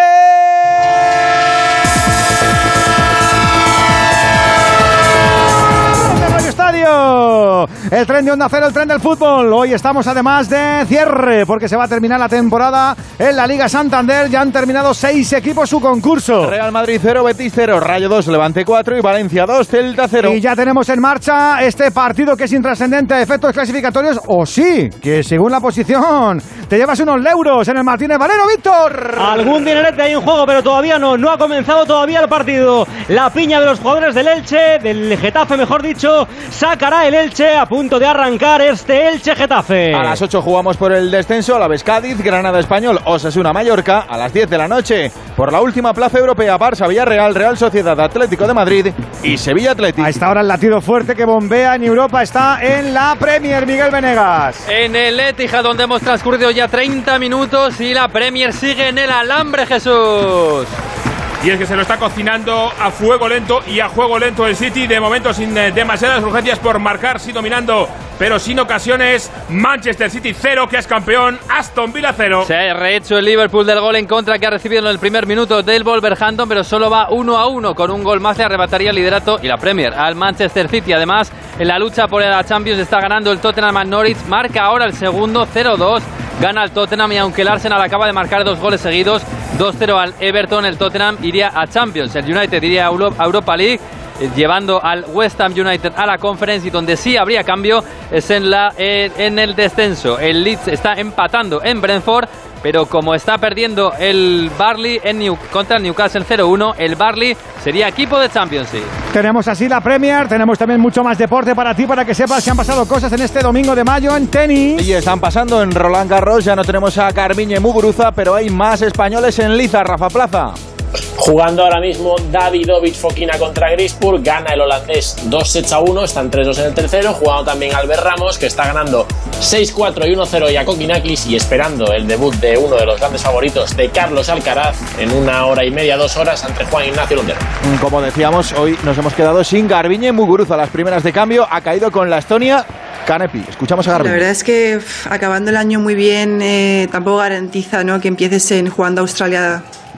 Estadio, el tren de Onda Cero, el tren del fútbol. Hoy estamos además de cierre porque se va a terminar la temporada en la Liga Santander. Ya han terminado seis equipos su concurso. Real Madrid cero, Betis cero, Rayo dos, Levante cuatro y Valencia dos, Celta cero. Y ya tenemos en marcha este partido que es intrascendente a efectos clasificatorios, o sí, que según la posición te llevas unos euros en el Martínez Valero, Víctor. Algún dinerete hay en juego, pero todavía no, no ha comenzado todavía el partido. La piña de los jugadores del Elche, del Getafe mejor dicho, sacará el Elche a punto de arrancar este Elche-Getafe. A las ocho jugamos por el descenso, Alavés-Cádiz, Granada-Español, Osasuna-Mallorca. A las diez de la noche, por la última plaza europea, Barça-Villarreal, Real Sociedad Atlético de Madrid y Sevilla-Atlético. A esta hora el latido fuerte que bombea en Europa está en la Premier, Miguel Venegas. En el Etihad, donde hemos transcurrido ya treinta minutos y la Premier sigue en el alambre, Jesús. Y es que se lo está cocinando a fuego lento y a juego lento el City, de momento sin eh, demasiadas urgencias por marcar, sí dominando, pero sin ocasiones. Manchester City cero, que es campeón, Aston Villa cero. Se ha rehecho el Liverpool del gol en contra que ha recibido en el primer minuto del Wolverhampton, pero solo va uno a uno, con un gol más le arrebataría el liderato y la Premier al Manchester City. Además, en la lucha por la Champions está ganando el Tottenham a Norwich, marca ahora el segundo, cero dos. Gana el Tottenham y aunque el Arsenal acaba de marcar dos goles seguidos, dos cero al Everton, el Tottenham iría a Champions, el United iría a Europa League, llevando al West Ham United a la Conference, y donde sí habría cambio es en, la, eh, en el descenso. El Leeds está empatando en Brentford, pero como está perdiendo el Burnley en New, contra el Newcastle cero uno, el Burnley sería equipo de Champions League. Tenemos así la Premier, tenemos también mucho más deporte para ti, para que sepas que han pasado cosas en este domingo de mayo en tenis. Y están pasando en Roland Garros, ya no tenemos a Carmiñe Muguruza, pero hay más españoles en liza, Rafa Plaza. Jugando ahora mismo Davidovich Fokina contra Grispur, gana el holandés dos sets a uno, están tres dos en el tercero, jugando también Albert Ramos, que está ganando seis cuatro y uno cero a Kokinakis, y esperando el debut de uno de los grandes favoritos de Carlos Alcaraz en una hora y media, dos horas, ante Juan Ignacio Lundero. Como decíamos, hoy nos hemos quedado sin Garbiñe Muguruza, las primeras de cambio, ha caído con la Estonia Kanepi. Escuchamos a Garbiñe. La verdad es que uf, acabando el año muy bien, eh, tampoco garantiza, ¿no?, que empieces en jugando a Australia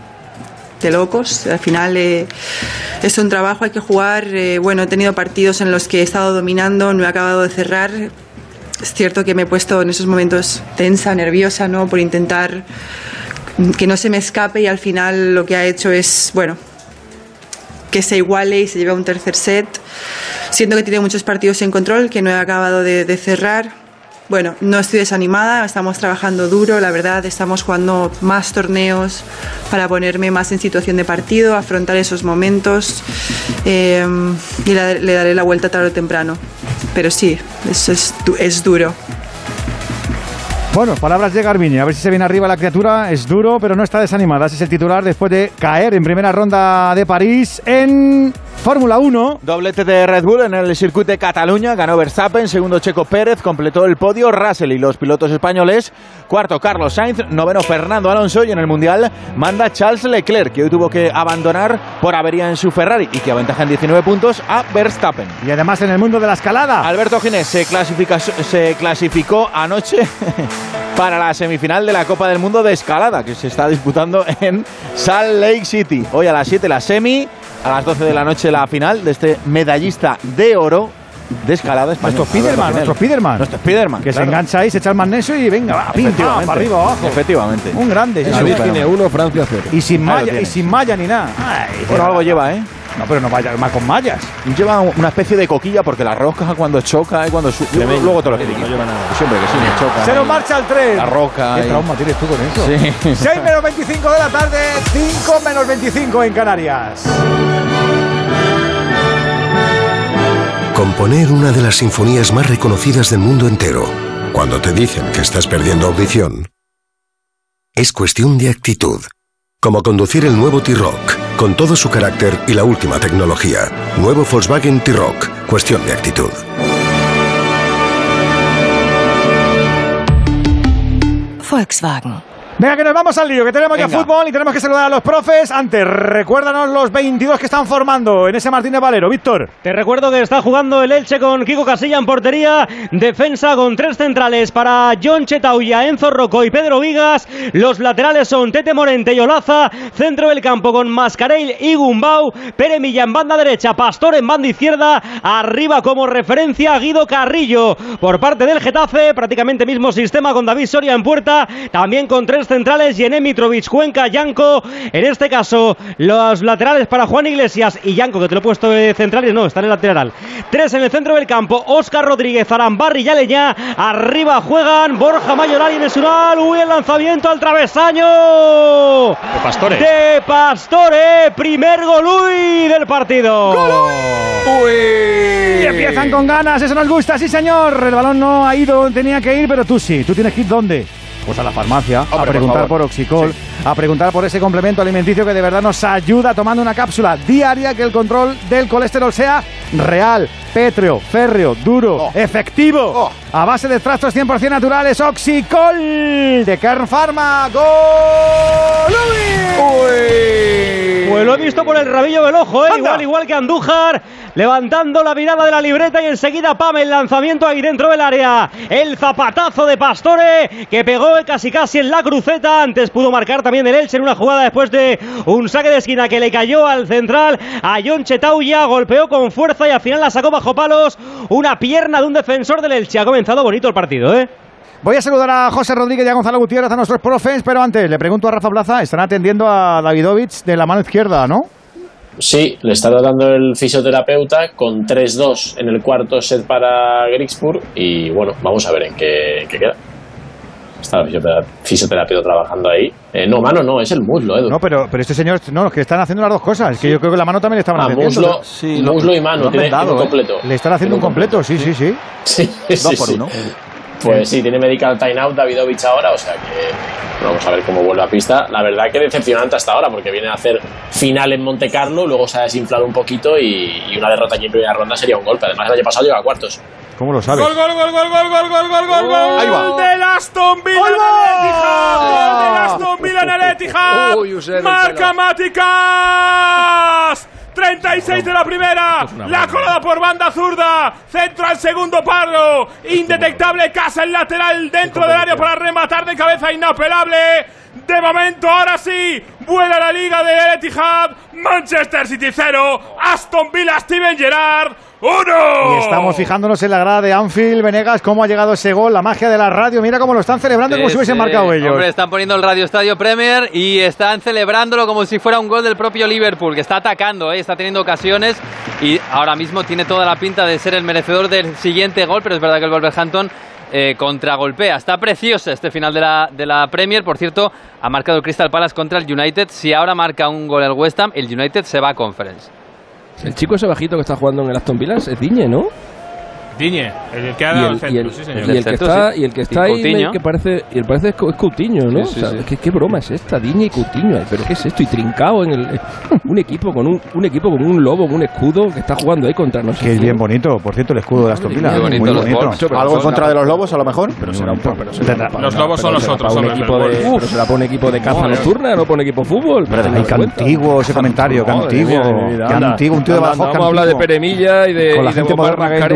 de locos. Al final eh, es un trabajo, hay que jugar. Eh, bueno, he tenido partidos en los que he estado dominando, no he acabado de cerrar. Es cierto que me he puesto en esos momentos tensa, nerviosa, ¿no?, por intentar que no se me escape, y al final lo que ha hecho es, bueno, que se iguale y se lleve a un tercer set. Siento que tiene muchos partidos en control que no he acabado de, de cerrar. Bueno, no estoy desanimada, estamos trabajando duro, la verdad, estamos jugando más torneos para ponerme más en situación de partido, afrontar esos momentos, eh, y la, le daré la vuelta tarde o temprano. Pero sí, es, es, es duro. Bueno, palabras de Garbiñe, a ver si se viene arriba la criatura. Es duro, pero no está desanimada. Ese es el titular después de caer en primera ronda de París en Fórmula uno. Doblete de Red Bull en el circuito de Cataluña, ganó Verstappen, segundo Checo Pérez, completó el podio Russell y los pilotos españoles, cuarto Carlos Sainz, noveno Fernando Alonso, y en el Mundial manda Charles Leclerc, que hoy tuvo que abandonar por avería en su Ferrari y que aventaja en diecinueve puntos a Verstappen. Y además en el mundo de la escalada, Alberto Ginés se, clasifica, se clasificó anoche para la semifinal de la Copa del Mundo de Escalada, que se está disputando en Salt Lake City. Hoy a las siete la semi, a las doce de la noche la final de este medallista de oro de escalada español. Nuestro Spiderman, nuestro Spiderman. Nuestro Spiderman, que claro. Se engancha ahí, se echa el magnesio y venga, va, pim, pam, para arriba, abajo. Efectivamente. Un grande. Madrid tiene uno, Francia cero. Y sin Ahí malla, y sin malla ni nada. Ay, bueno, algo lleva, ¿eh? No, pero no vaya más con mallas. Lleva una especie de coquilla porque la rosca cuando choca y cuando su... Luego, luego te lo explico. No lleva nada. Siempre que sí, me choca. Se nos marcha el tren. La roca. ¿Qué y... trauma tienes tú con eso? Sí. seis menos veinticinco de la tarde, cinco menos veinticinco en Canarias. Componer una de las sinfonías más reconocidas del mundo entero, cuando te dicen que estás perdiendo audición, es cuestión de actitud. Como conducir el nuevo T-Roc, con todo su carácter y la última tecnología. Nuevo Volkswagen T-Roc, cuestión de actitud. Volkswagen. Venga, que nos vamos al lío, que tenemos Venga. ya fútbol y tenemos que saludar a los profes. Antes, recuérdanos los veintidós que están formando en ese Martínez Valero. Víctor. Te recuerdo que está jugando el Elche con Kiko Casilla en portería. Defensa con tres centrales para John Chetauya, Enzo Rocco y Pedro Vigas. Los laterales son Tete Morente y Olaza. Centro del campo con Mascarell y Gumbau. Pere Milla en banda derecha, Pastor en banda izquierda. Arriba como referencia Guido Carrillo. Por parte del Getafe, prácticamente mismo sistema con David Soria en puerta. También con tres centrales, Yené Mitrovic, Cuenca, Yanko. En este caso, los laterales para Juan Iglesias y Yanko, que te lo he puesto de centrales, no, está en el lateral. Tres en el centro del campo, Óscar Rodríguez, Arambarri y Aleñá. Arriba juegan Borja Mayoral y Mesural. Uy, el lanzamiento al travesaño de Pastore. De Pastore, primer gol uy, del partido. ¡Gol! Uy. Y empiezan con ganas, eso nos gusta, sí señor. El balón no ha ido donde tenía que ir, pero tú sí, tú tienes que ir ¿dónde? Pues a la farmacia, Hombre, a preguntar por, por Oxicol, sí. a preguntar por ese complemento alimenticio que de verdad nos ayuda tomando una cápsula diaria, que el control del colesterol sea real, pétreo, férreo, duro, oh. efectivo, oh. a base de extractos cien por ciento naturales. Oxicol de Kern Pharma. ¡Gol! ¡Uy! Pues lo he visto por el rabillo del ojo, ¿eh? igual, igual que Andújar, levantando la mirada de la libreta y enseguida Pam, el lanzamiento ahí dentro del área. El zapatazo de Pastore, que pegó casi casi en la cruceta. Antes pudo marcar también el Elche en una jugada después de un saque de esquina que le cayó al central, a John Chetauya. Golpeó con fuerza y al final la sacó bajo palos. Una pierna de un defensor del Elche. Ha comenzado bonito el partido, ¿eh? Voy a saludar a José Rodríguez y a Gonzalo Gutiérrez, a nuestros profes, pero antes le pregunto a Rafa Plaza, están atendiendo a Davidovich de la mano izquierda, ¿no? Sí, le está tratando el fisioterapeuta con tres dos en el cuarto set para Grigspur y bueno, vamos a ver en qué, en qué queda. Está el fisioterapeuta trabajando ahí. Eh, no, mano no, es el muslo, Edu. No, pero, pero este señor, no, que están haciendo las dos cosas. Es que sí. yo creo que la mano también le estaban ah, haciendo. Muslo, sí, muslo y mano, tiene dado, un completo. ¿eh? Le están haciendo un completo, sí, sí, sí. Sí, sí, dos por sí. uno. Pues sí, tiene medical timeout Davidovich ahora, o sea que vamos a ver cómo vuelve a pista. La verdad que decepcionante hasta ahora, porque viene a hacer final en Monte Carlo, luego se ha desinflado un poquito y, y una derrota aquí en primera ronda sería un golpe. Además, el año pasado llega a cuartos. ¿Cómo lo sabes? Gol, gol, gol, gol, gol, gol, gol, gol, gol, gol. Ahí va. Del Aston Villa en el Etihad. Gol del Aston Villa en el Etihad. Marca Máticas. treinta y seis de la primera, la colada por banda zurda, centro al segundo palo, indetectable, casa el lateral dentro del área para rematar de cabeza, inapelable. De momento, ahora sí, vuela la liga de Etihad, Manchester City cero, Aston Villa, Steven Gerrard uno. Y estamos fijándonos en la grada de Anfield, Venegas, cómo ha llegado ese gol, la magia de la radio, mira cómo lo están celebrando sí, como si hubiesen sí. marcado ellos. Hombre, están poniendo el Radio Estadio Premier y están celebrándolo como si fuera un gol del propio Liverpool, que está atacando, ¿eh? Está teniendo ocasiones y ahora mismo tiene toda la pinta de ser el merecedor del siguiente gol, pero es verdad que el Wolverhampton Eh, contragolpea. Está precioso este final de la, de la Premier. Por cierto, ha marcado el Crystal Palace contra el United. Si ahora marca un gol el West Ham, el United se va a Conference. El chico ese bajito que está jugando en el Aston Villa es Digne, ¿no? Digne, el que ha dado el centro, sí señor. Y el que está, y el que está ahí, que parece, y el parece es Coutinho, ¿no? Sí, sí, o sea, sí. ¿qué, ¿Qué broma es esta? Digne y Coutinho, pero ¿qué es esto? Y trincado en el un equipo con un, un equipo con un lobo, con un escudo que está jugando ahí contra nosotros. Que es bien bonito, por cierto, el escudo de Aston Villa. Muy bonito, muy bonito. Macho, ¿algo en contra de los lobos a lo mejor? Pero será un poco. Los lobos son los otros, hombre. Pero se la pone equipo de caza nocturna, no pone equipo de fútbol. Ay, qué antiguo ese comentario, qué antiguo. Qué antiguo, un tío de Badajoz. Vamos a hablar de Peremilla y de con la gente moderna que hay en tu pueblo.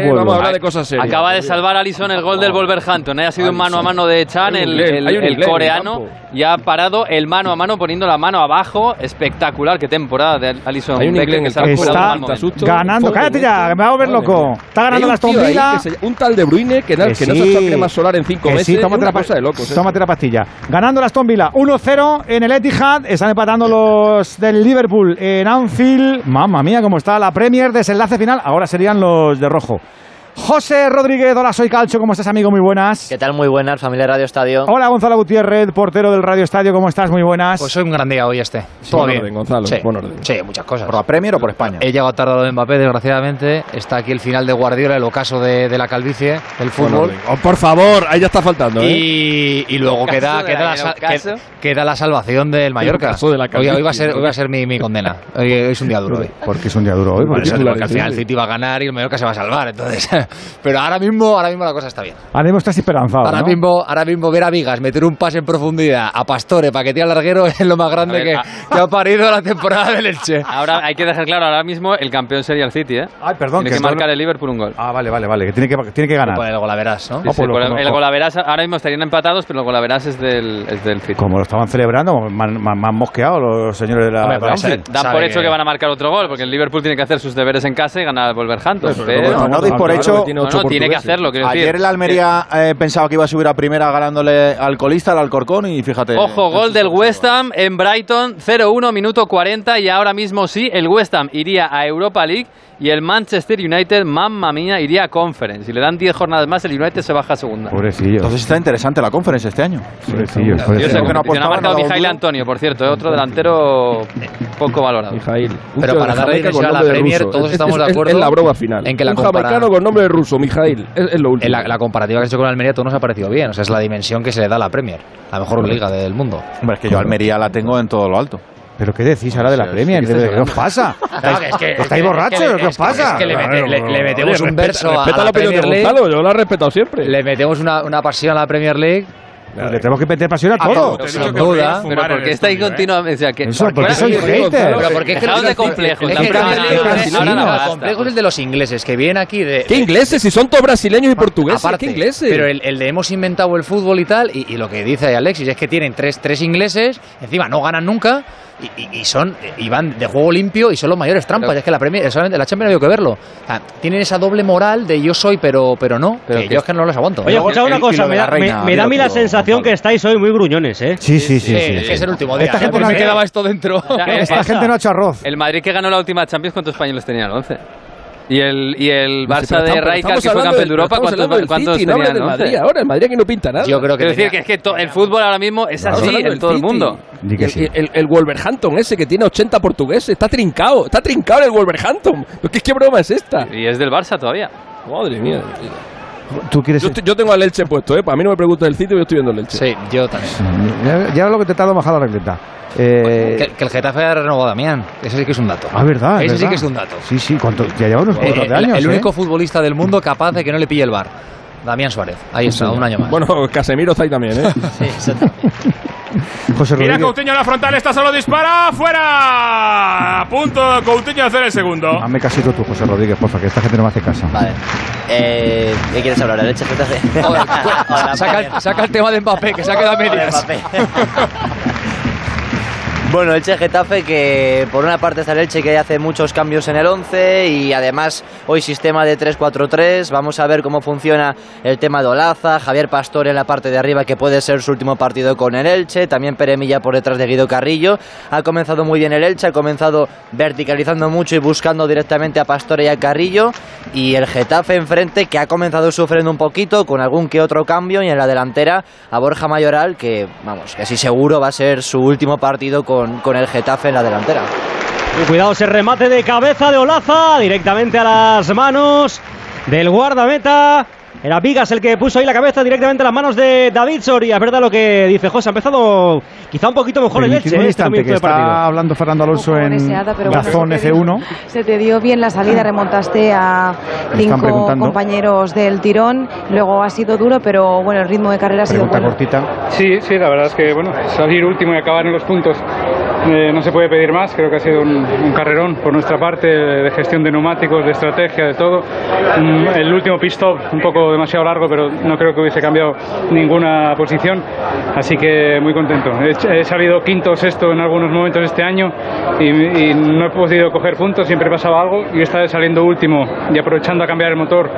habla de cosas serias. Acaba de salvar a Alisson el gol del Wolverhampton. ¿eh? Ha sido un mano a mano de Chan, el, inglés, el, el, el coreano, y ha parado el mano a mano poniendo la mano abajo. Espectacular, qué temporada de Alisson. Hay un inglés que se está ganando. Cállate ya, que me va a volver loco. Está ganando la Aston Villa. Un tal De Bruyne que, que, que sí, no se ha echado crema solar en cinco meses. Sí, tómate la, cosa de locos, tómate la pastilla. Ganando la Aston Villa uno cero en el Etihad. Están empatando los del Liverpool en Anfield. Mamma mía, cómo está la Premier. Desenlace final. Ahora serían los de rojo. José Rodríguez, hola, soy Calcho, ¿cómo estás, amigo? Muy buenas. ¿Qué tal? Muy buenas, familia Radio Estadio. Hola, Gonzalo Gutiérrez, portero del Radio Estadio, ¿cómo estás? Muy buenas. Pues soy un gran día hoy este. Sí, Todo buen bien, orden, Gonzalo. Sí, buen orden. sí, muchas cosas. ¿Por la Premier o por España? He llegado tarde a lo de Mbappé, desgraciadamente. Está aquí el final de Guardiola, el ocaso de, de la calvicie, del fútbol. Oh, por favor, ahí ya está faltando, ¿eh? Y, y luego queda, queda, la, sal, queda, queda la salvación del Mallorca. De la hoy, hoy va a ser, hoy va a ser mi, mi condena. Hoy, hoy es un día duro hoy. ¿Por qué es un día duro hoy? Porque, porque al final el City va a ganar y el Mallorca se va a salvar. Entonces, pero ahora mismo, ahora mismo la cosa está bien. Ahora mismo estás esperanzado, ahora, ¿no? mismo, ahora mismo ver a Vigas meter un pase en profundidad a Pastore para que tire al larguero es lo más grande ver, que, a, que ha parido la temporada del Elche. Ahora hay que dejar claro, ahora mismo el campeón sería el City, ¿eh? Ay, perdón. Tiene que, que marcar no... el Liverpool un gol. Ah, vale, vale, vale. Que tiene que, tiene que ganar. Pues el golaveras, ¿no? Sí, sí, el, el golaveras ahora mismo estarían empatados, pero el golaveras es del, es del City. Como lo estaban celebrando, me han mosqueado los señores de la... Hombre, de ser, dan por hecho que... que van a marcar otro gol, porque el Liverpool tiene que hacer sus deberes en casa y ganar al Wolverhampton. Pero, pero, no, no deis por hecho... No, no, tiene que hacerlo, quiero decir. Ayer el Almería eh, pensaba que iba a subir a primera ganándole al colista, al Alcorcón, y fíjate... Ojo, gol del West Ham en Brighton, cero uno, minuto cuarenta, y ahora mismo sí, el West Ham iría a Europa League y el Manchester United, mamma mía, iría a Conference. Si le dan diez jornadas más, el United se baja a segunda. Pobrecillo. Entonces está interesante la Conference este año. Pobrecillo. Yo sé que no ha marcado Mijail Antonio, por cierto, otro delantero poco valorado. Mijail. Pero para darle dimensión a la Premier, todos es, estamos es, de acuerdo. Es la broma final. En que la un compara... jamaicano con nombre de ruso, Mijail. Es, es lo último. En la, la comparativa que has hecho con Almería, todo nos ha parecido bien. O sea, es la dimensión que se le da a la Premier. La mejor liga del mundo. Hombre, es que yo Almería la tengo en todo lo alto. ¿Pero qué decís ahora de la Premier? ¿Qué os pasa? No, es que, ¿Estáis borrachos? ¿Qué os pasa? Es que le, mete, le, le metemos Oye, un verso respeta, a, respeta a la, la opinión Premier de League. Gonzalo, yo la he respetado siempre. Le metemos una, una pasión a la Premier League. Pues le tenemos que meter pasión a todo. Pero sin duda. Pero ¿por qué estáis continuamente? O sea, que Eso, porque soy hater. Pero porque es que de complejos. Es que el complejo es el de los ingleses, que vienen aquí de... ¿Qué ingleses? Si son todos brasileños y portugueses. Aparte, ¿Qué ingleses? Pero el, el de hemos inventado el fútbol y tal, y, y lo que dice Alexis es que tienen tres, tres ingleses, encima no ganan nunca, y, y, y son y van de juego limpio y son los mayores trampas. Pero, es que la Premier, solamente la Champions no hay que verlo. O sea, tienen esa doble moral de yo soy, pero pero no. Pero que yo es que no los aguanto. Oye, escucha una cosa, me da, reina, me, me da a mí la sensación que estáis hoy muy gruñones, ¿eh? Sí, sí, sí. sí, sí, sí, sí. Es el último día. Esta gente no me quedaba esto dentro. O sea, esta gente no ha hecho arroz. El Madrid que ganó la última Champions, ¿cuántos españoles tenían? once. Y el, y el Barça sí, de Rijkaard, que fue campeón de Europa, ¿cuántos, ¿cuántos City, tenían? No Madrid, ahora el Madrid aquí no pinta nada. Yo creo que Quiero decir que es que to, el fútbol ahora mismo es así en todo el mundo. El, el, el, el Wolverhampton ese que tiene ochenta portugueses, está trincado, está trincado el Wolverhampton. ¿Qué, qué broma es esta? Y es del Barça todavía. Madre mía. ¿Tú quieres... yo, yo tengo al Elche puesto, ¿eh? Para mí no me preguntes el sitio, yo estoy viendo el Elche. Sí, yo también. Ya, ya lo que te tardo bajado la regleta. Eh... Que, que el Getafe ha renovado a Damián. Ese sí que es un dato. Ah, verdad. Ese verdad. sí que es un dato. Sí, sí. ¿Cuánto? Ya lleva unos cuantos eh, de años. El, el ¿eh? único futbolista del mundo capaz de que no le pille el bar. Damián Suárez. Ahí está, sí, un año más. Bueno, Casemiro está ahí también, ¿eh? Sí, eso también. José Mira, Rodríguez. Coutinho en la frontal, está solo, dispara, fuera. A punto Coutinho de hacer el segundo. Hazme casito tú, José Rodríguez, porfa, que esta gente no me hace caso. Vale. Eh, ¿Qué quieres hablar? ¿El Elche Getafe? saca, saca el tema de Mbappé, que se ha quedado a medias. Bueno, Elche Getafe, que por una parte está el Elche que hace muchos cambios en el once y además hoy sistema de tres cuatro tres. Vamos a ver cómo funciona el tema de Olaza, Javier Pastor en la parte de arriba, que puede ser su último partido con el Elche, también Pere Milla por detrás de Guido Carrillo. Ha comenzado muy bien el Elche, ha comenzado verticalizando mucho y buscando directamente a Pastor y a Carrillo, y el Getafe enfrente, que ha comenzado sufriendo un poquito con algún que otro cambio, y en la delantera a Borja Mayoral, que vamos, casi seguro va a ser su último partido con Con, con el Getafe en la delantera. Y cuidado ese remate de cabeza de Olaza directamente a las manos del guardameta. Era Vigas el que puso ahí la cabeza directamente a las manos de David Soria. Es verdad lo que dice José. Ha empezado quizá un poquito mejor el Elche. Un instante, este que está partido. Hablando Fernando Alonso en deseada, Gazón bueno, F uno. Se te dio bien la salida, remontaste a cinco compañeros del tirón. Luego ha sido duro, pero bueno, el ritmo de carrera ha sido bueno. Cortita. Sí, sí, la verdad es que bueno, salir último y acabar en los puntos eh, no se puede pedir más. Creo que ha sido un, un carrerón por nuestra parte, de gestión de neumáticos, de estrategia, de todo. Um, el último pit stop un poco demasiado largo, pero no creo que hubiese cambiado ninguna posición, así que muy contento. He, he salido quinto o sexto en algunos momentos este año y, y no he podido coger puntos, siempre pasaba algo, y esta vez saliendo último y aprovechando a cambiar el motor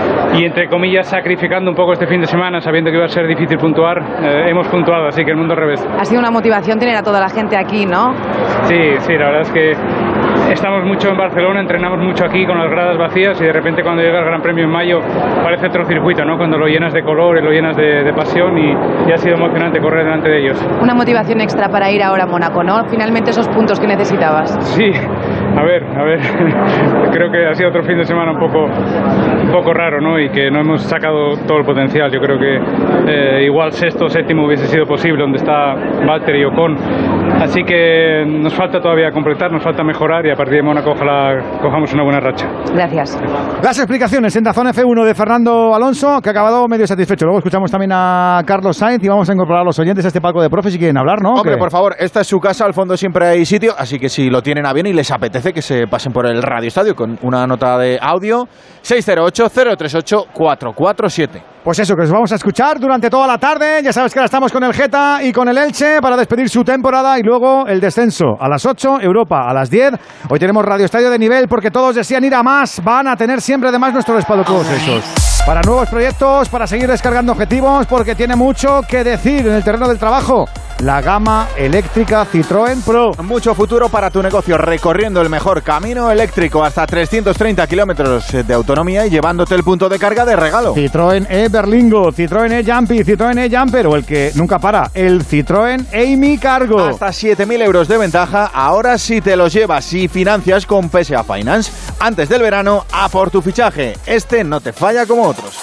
y entre comillas sacrificando un poco este fin de semana, sabiendo que iba a ser difícil puntuar, eh, hemos puntuado, así que el mundo al revés. Ha sido una motivación tener a toda la gente aquí, ¿no? Sí, sí, la verdad es que estamos mucho en Barcelona, entrenamos mucho aquí con las gradas vacías y de repente cuando llega el Gran Premio en mayo parece otro circuito, ¿no? Cuando lo llenas de color y lo llenas de, de pasión y, y ha sido emocionante correr delante de ellos. Una motivación extra para ir ahora a Mónaco, ¿no? Finalmente esos puntos que necesitabas. Sí, a ver, a ver, creo que ha sido otro fin de semana un poco, un poco raro, ¿no? Y que no hemos sacado todo el potencial. Yo creo que eh, igual sexto o séptimo hubiese sido posible donde está Valtteri y Ocon. Así que nos falta todavía completar, nos falta mejorar y a partir de Mónaco ojalá cojamos una buena racha. Gracias. Las explicaciones en Dazón F uno de Fernando Alonso, que ha acabado medio satisfecho. Luego escuchamos también a Carlos Sainz y vamos a incorporar a los oyentes a este palco de profes si quieren hablar, ¿no? Hombre, ¿Qué? por favor, esta es su casa, al fondo siempre hay sitio, así que si lo tienen a bien y les apetece que se pasen por el Radio Estadio con una nota de audio, seis cero ocho, cero tres ocho, cuatro cuatro siete. Pues eso, que os vamos a escuchar durante toda la tarde. Ya sabes que ahora estamos con el Geta y con el Elche para despedir su temporada y luego el descenso a las ocho, Europa a las diez. Hoy tenemos Radio Estadio de nivel porque todos desean ir a más. Van a tener siempre además nuestro respaldo todos esos. Para nuevos proyectos, para seguir descargando objetivos, porque tiene mucho que decir en el terreno del trabajo. La gama eléctrica Citroën Pro. Mucho futuro para tu negocio, recorriendo el mejor camino eléctrico, hasta trescientos treinta kilómetros de autonomía y llevándote el punto de carga de regalo. Citroën E Berlingo, Citroën E Jumpy, Citroën E Jumper o el que nunca para, el Citroën Amy Cargo. Hasta siete mil euros de ventaja, ahora si te los llevas y financias con P S A Finance. Antes del verano, a por tu fichaje. Este no te falla como otros.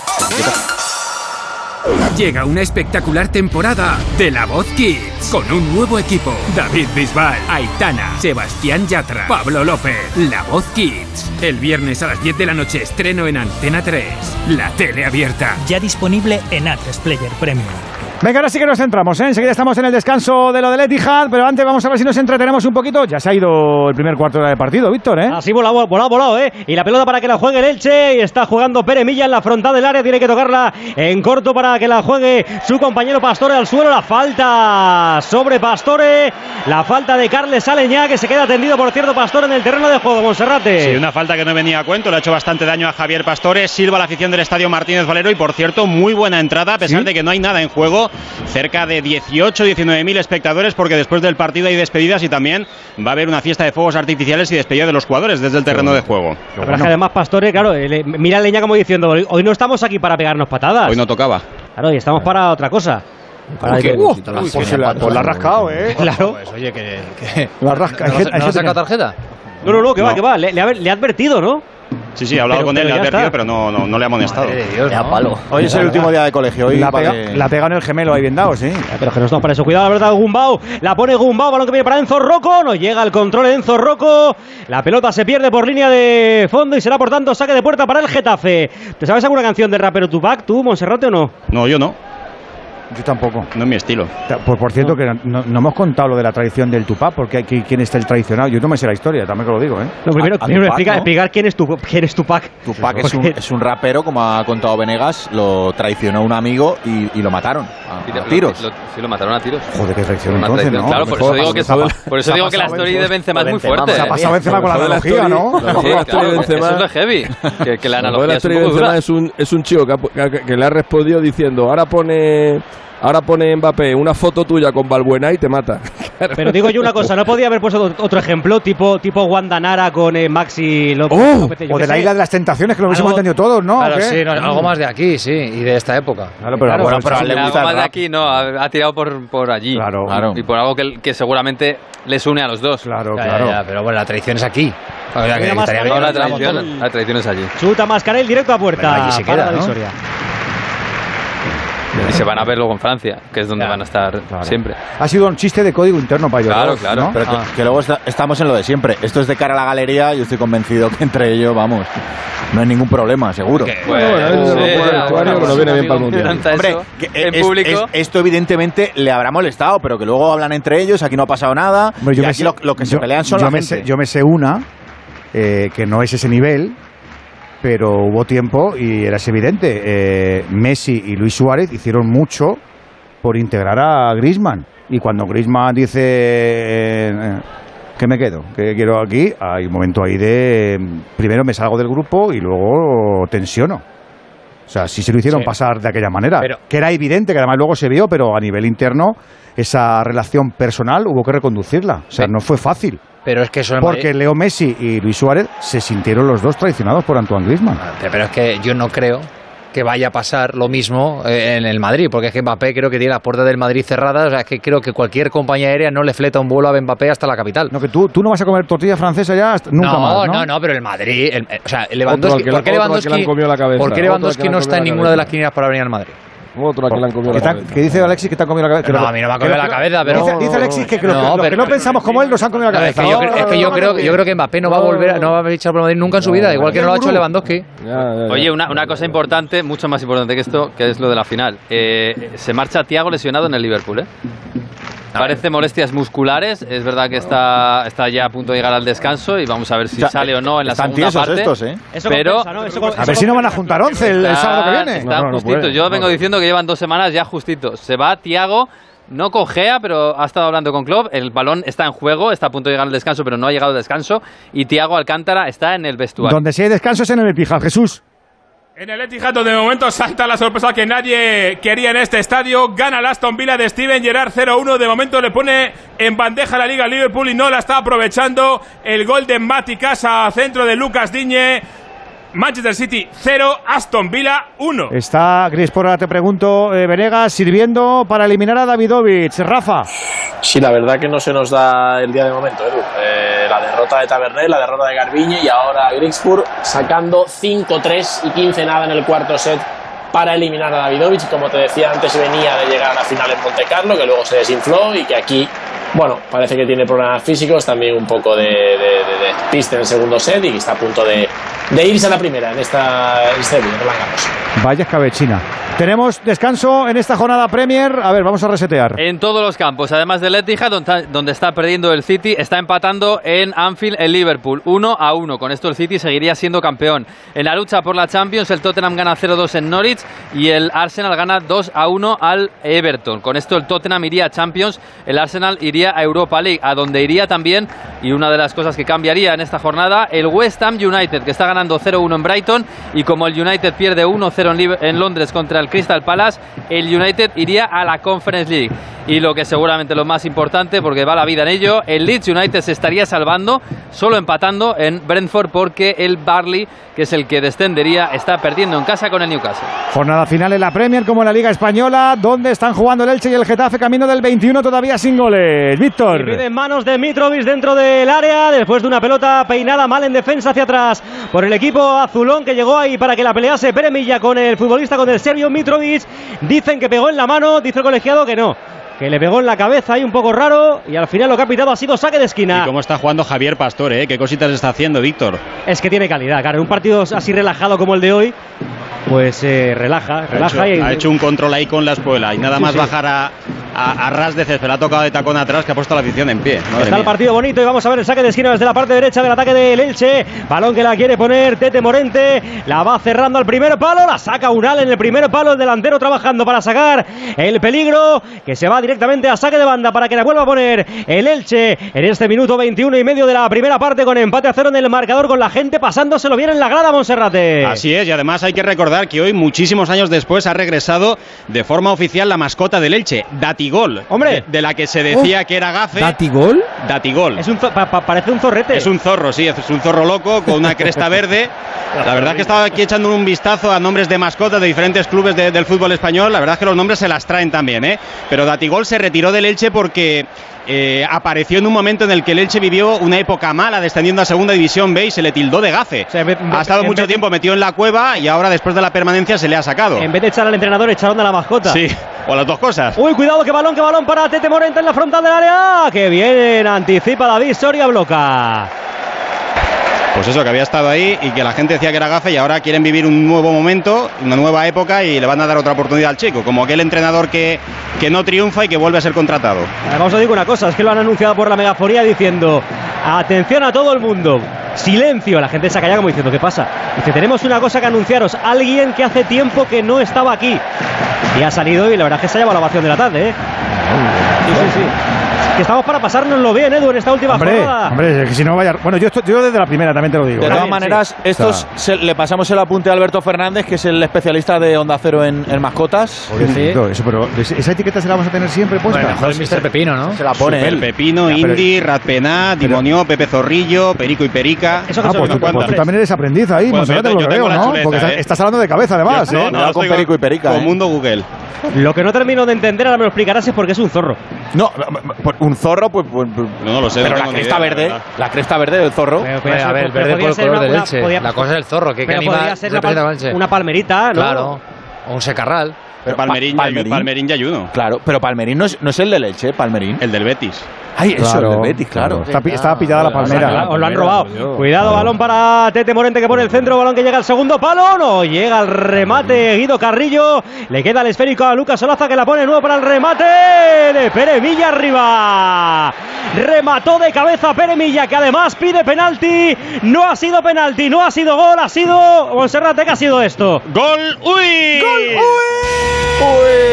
Llega una espectacular temporada de La Voz Kids con un nuevo equipo: David Bisbal, Aitana, Sebastián Yatra, Pablo López. La Voz Kids. El viernes a las diez de la noche estreno en Antena tres, la tele abierta. Ya disponible en A tres Player Premium. Venga, ahora sí que nos centramos, ¿eh? Enseguida estamos en el descanso de lo del Etihad, pero antes vamos a ver si nos entretenemos un poquito. Ya se ha ido el primer cuarto de hora de partido, Víctor, ¿eh? Así volado, volado, volado, ¿eh? Y la pelota para que la juegue el Elche, y está jugando Pere Milla en la frontal del área, tiene que tocarla en corto para que la juegue su compañero Pastore al suelo. La falta sobre Pastore, la falta de Carles Aleñá, que se queda tendido, por cierto, Pastore en el terreno de juego, Monserrate. Sí, una falta que no venía a cuento, le ha hecho bastante daño a Javier Pastore. Silba la afición del Estadio Martínez Valero y, por cierto, muy buena entrada, a pesar ¿Sí? de que no hay nada en juego. Cerca de dieciocho, diecinueve mil espectadores, porque después del partido hay despedidas y también va a haber una fiesta de fuegos artificiales y despedida de los jugadores desde el terreno de juego. Pero bueno. Es que además Pastore, claro, le, mira a Leña como diciendo, hoy no estamos aquí para pegarnos patadas. Hoy no tocaba. Claro, y estamos para otra cosa. Para que, uh, uy, pues, pues la, pues la has rascado, ¿eh? Claro. Pues, oye, que... que la rasca, ¿No, ¿no, ¿no has sacado tarjeta? No, no, no, que no. va, que va. Le, le, ha, le ha advertido, ¿no? Sí, sí, he hablado pero, con él, le ha advertido, está. pero no, no, no le ha amonestado. Madre de Dios, no. Palo. Hoy es el último día de colegio. Hoy la, pega, vale. la pega en el gemelo ahí bien dado, sí. Pero que no estamos para eso. Cuidado, la verdad, Gumbau. La pone Gumbau, balón que viene para Enzo Rocco. No llega el control de Enzo Rocco. La pelota se pierde por línea de fondo y será, por tanto, saque de puerta para el Getafe. ¿Te sabes alguna canción del rapero Tupac, tú, Monserrate, o no? No, yo no. Yo tampoco. No es mi estilo. Por, por cierto, no. que no, no hemos contado lo de la tradición del Tupac, porque aquí, quién es el tradicional. Yo no me sé la historia, también que lo digo, ¿eh? No, primero, a, a primero Tupac, explica, ¿no? explicar quién es, tu, quién es Tupac. Tupac es un, es un rapero, como ha contado Venegas, lo traicionó un amigo y, y lo mataron a, a tiros. Lo, lo, sí, lo mataron a tiros. Joder, qué traición entonces, ¿no? Claro, por eso digo que, por eso digo que la historia de Benzema es muy fuerte. Se ha pasado Benzema con la analogía, ¿no? Eso es de heavy. Que la analogía es un poco dura. Es un chico que le ha respondido diciendo, ahora pone... Ahora pone Mbappé una foto tuya con Balbuena y te mata. Pero digo yo una cosa, ¿no podía haber puesto otro ejemplo? Tipo tipo Guandanara con eh, Maxi López. Oh, o de la Isla de las Tentaciones, que lo hubiésemos entendido todos, ¿no? Claro, sí, no, algo más de aquí, sí, y de esta época. Claro, pero, claro, bueno, pero, pero pero algo más de aquí, no, ha, ha tirado por, por allí. Claro, claro. Y por algo que, que seguramente les une a los dos. Claro, ya, claro. Ya, ya, pero bueno, la tradición es aquí. O sea, que estaría bien, la, tradición, la tradición es allí. Chuta Mascarell directo a puerta. Bueno, allí se queda, para la ¿no? Visoria. Y se van a ver luego en Francia, que es donde claro, van a estar claro. siempre. Ha sido un chiste de código interno para ellos. Claro, dos, claro. ¿no? Pero ah. que, que luego está, estamos en lo de siempre. Esto es de cara a la galería. Yo estoy convencido que entre ellos, vamos, no hay ningún problema, seguro. Okay. Bueno, bueno, sí, bueno, bueno, bueno, viene bien para el mundial. Hombre, que en es, público. Es, esto evidentemente le habrá molestado, pero que luego hablan entre ellos. Aquí no ha pasado nada. Hombre, yo y aquí sé, lo, lo que yo, se pelean son yo la me gente. Sé, yo me sé una eh, que no es ese nivel, pero hubo tiempo y era evidente. Eh, Messi y Luis Suárez hicieron mucho por integrar a Griezmann. Y cuando Griezmann dice eh, que me quedo, que quiero aquí, hay un momento ahí de primero me salgo del grupo y luego tensiono. O sea, sí se lo hicieron sí. pasar de aquella manera, pero, que era evidente, que además luego se vio, pero a nivel interno esa relación personal hubo que reconducirla. O sea, sí. no fue fácil. Pero es que eso Porque Madrid... Leo Messi y Luis Suárez se sintieron los dos traicionados por Antoine Griezmann. Pero es que yo no creo que vaya a pasar lo mismo en el Madrid, porque es que Mbappé creo que tiene las puertas del Madrid cerradas, o sea, es que creo que cualquier compañía aérea no le fleta un vuelo a Mbappé hasta la capital. No, que tú, tú no vas a comer tortilla francesa ya hasta, nunca no, más, ¿no? No, no, pero el Madrid, el, o sea, Lewandowski, ¿por qué Lewandowski, ¿por qué Lewandowski no está en ninguna de las quinielas para venir al Madrid? Otro que le han comido la cabeza. ¿Qué dice Alexis que te han comido la cabeza? No, a mí no me ha comido la cabeza, pero... Dice, dice Alexis que, que, no, lo, que, pero, lo que no pensamos como él nos han comido la cabeza. Es que yo, creo, es que yo, creo, yo creo que Mbappé no va a volver, a, no va a fichar por Madrid nunca en su vida, igual que no lo ha hecho Lewandowski. Oye, una, una cosa importante, mucho más importante que esto, que es lo de la final. Eh, se marcha Thiago lesionado en el Liverpool, ¿eh? Parece molestias musculares, es verdad que está, está ya a punto de llegar al descanso y vamos a ver si o sea, sale o no en la segunda parte. Estos, ¿eh? Eso pero compensa, ¿no? Eso, a ver si no van a juntar once el, el sábado que viene. Están no, no, justitos, no yo vengo diciendo que llevan dos semanas ya justitos. Se va Thiago, no cojea, pero ha estado hablando con Klopp, el balón está en juego, está a punto de llegar al descanso, pero no ha llegado al descanso y Thiago Alcántara está en el vestuario. Donde sí hay descanso es en el Etihad, Jesús. En el Etihad, donde de momento salta la sorpresa que nadie quería en este estadio. Gana el Aston Villa de Steven Gerrard cero uno. De momento le pone en bandeja la Liga Liverpool y no la está aprovechando. El gol de Mati Casa, centro de Lucas Digne. Manchester City cero, Aston Villa uno. Está Gris, por ahora te pregunto, eh, Venegas sirviendo para eliminar a Davidovich. Rafa. Sí, la verdad que no se nos da el día de momento, Edu. Eh, la derrota de Tavernet, la derrota de Garbiñe y ahora Grigspur sacando cinco tres y quince nada en el cuarto set para eliminar a Davidovich. Como te decía antes, venía de llegar a la final en Monte Carlo, que luego se desinfló y que aquí, bueno, parece que tiene problemas físicos, también un poco de, de, de, de piste en el segundo set y está a punto de, de irse a la primera en esta serie de Roland Garros. Vaya escabechina. Tenemos descanso en esta jornada Premier. A ver, vamos a resetear. En todos los campos, además del Etihad, donde está perdiendo el City, está empatando en Anfield el Liverpool, uno a uno. Con esto el City seguiría siendo campeón. En la lucha por la Champions, el Tottenham gana cero dos en Norwich y el Arsenal gana dos a uno al Everton. Con esto el Tottenham iría a Champions, el Arsenal iría a Europa League, a donde iría también, y una de las cosas que cambiaría en esta jornada, el West Ham United, que está ganando cero uno en Brighton, y como el United pierde uno cero en, en Londres contra el Crystal Palace, el United iría a la Conference League. Y lo que seguramente lo más importante, porque va la vida en ello, el Leeds United se estaría salvando, solo empatando en Brentford, porque el Burnley, que es el que descendería, está perdiendo en casa con el Newcastle. Jornada final en la Premier, como en la Liga Española, donde están jugando el Elche y el Getafe, camino del veintiuno, todavía sin goles. Víctor. Y pide manos de Mitrovic dentro del área, después de una pelota peinada mal en defensa hacia atrás por el equipo azulón, que llegó ahí para que la pelease Pere Milla con el futbolista, con el serbio Mitrovic. Dicen que pegó en la mano, dice el colegiado que no, que le pegó en la cabeza ahí un poco raro, y al final lo que ha pitado ha sido saque de esquina. Y cómo está jugando Javier Pastore, ¿eh? Qué cositas está haciendo, Víctor. Es que tiene calidad, claro. En un partido así relajado como el de hoy, pues eh, relaja, relaja. Ha hecho, y... ha hecho un control ahí con la espuela y nada sí, más sí. bajar a, a, a ras de césped. Le ha tocado de tacón atrás, que ha puesto la afición en pie. Madre está mía. El partido bonito y vamos a ver el saque de esquina desde la parte derecha del ataque del Elche. Balón que la quiere poner Tete Morente, la va cerrando al primer palo, la saca Unal en el primer palo, el delantero trabajando para sacar el peligro, que se va directamente a saque de banda para que la vuelva a poner el Elche en este minuto veintiuno y medio de la primera parte, con empate a cero en el marcador, con la gente pasándoselo bien en la grada, Monserrate. Así es, y además hay que recordar que hoy, muchísimos años después, ha regresado de forma oficial la mascota del Elche, Datigol. Hombre, de, de la que se decía oh, que era gafe. ¿Datigol? Datigol. Es un pa pa parece un zorrete. Es un zorro, sí, es un zorro loco con una cresta verde. La verdad es que estaba aquí echando un vistazo a nombres de mascotas de diferentes clubes de, del fútbol español. La verdad es que los nombres se las traen también, ¿eh? Pero Datigol se retiró del Elche porque eh, apareció en un momento en el que el Elche vivió una época mala, descendiendo a Segunda División B y se le tildó de gafe. O sea, ha estado mucho tiempo metido en la cueva y ahora después de la permanencia se le ha sacado. En vez de echar al entrenador, echaron a la mascota. Sí, o las dos cosas. Uy, cuidado, que balón, que balón para Tete Morente en la frontal del área. Que bien, anticipa David Soria, bloca. Pues eso, que había estado ahí y que la gente decía que era gafe y ahora quieren vivir un nuevo momento, una nueva época y le van a dar otra oportunidad al chico, como aquel entrenador que, que no triunfa y que vuelve a ser contratado. Además os digo una cosa, es que lo han anunciado por la megafonía diciendo atención a todo el mundo, silencio, la gente se ha callado como diciendo ¿qué pasa? Dice, tenemos una cosa que anunciaros, alguien que hace tiempo que no estaba aquí y ha salido y la verdad es que se ha llevado la ovación de la tarde, ¿eh? Sí, sí, sí. Que estamos para pasárnoslo bien, Edu, en esta última hombre, jornada. Hombre, que si no vaya... Bueno, yo, esto, yo desde la primera también te lo digo. De ¿eh? todas maneras, sí. estos o sea, se, le pasamos el apunte a Alberto Fernández, que es el especialista de Onda Cero en, en mascotas. Oye, sí. Eso, pero esa etiqueta se la vamos a tener siempre puesta. Bueno, mejor el mister Pepino, ¿no? Se la pone Super él. Pepino, ya, Indy, Ratpená, Dimonió, Pepe Zorrillo, Perico y Perica. Eso ah, pues tú, pues tú también eres aprendiz ahí, pues Monserrat, te lo veo, ¿no? Chuleta, porque ¿eh? estás hablando de cabeza, además. Yo, no, ¿eh? no, no con Perico y Perica. Con ¿eh? Mundo Google. Lo que no termino de entender, ahora me lo explicarás, es porque es un zorro. No, un zorro, pues... pues no, no lo sé. Pero no la cresta idea, verde, la, la cresta verde del zorro. Pero, pero, a ver, el verde por el color del Elche. Podía, la cosa es el zorro, que, que anima ser la pal una palmerita, ¿no? Claro, o un secarral. Pero Palmerín, pa Palmerín. Palmerín y Ayuno. Claro, pero Palmerín no es, no es el del Elche, Palmerín. El del Betis. Ay, eso, claro, el del Betis, claro. claro. Está, estaba pillada la palmera. O sea, os lo han robado. Yo, Cuidado, claro. Balón para Tete Morente que pone el centro, balón que llega al segundo palo. No, llega al remate Guido Carrillo. Le queda el esférico a Lucas Olaza que la pone nuevo para el remate de Pere Milla arriba. Remató de cabeza Pere Milla, que además pide penalti. No ha sido penalti, no ha sido gol, ha sido Monserrat. ¿Qué ha sido esto? ¡Gol! ¡Uy! ¡Gol! ¡Uy!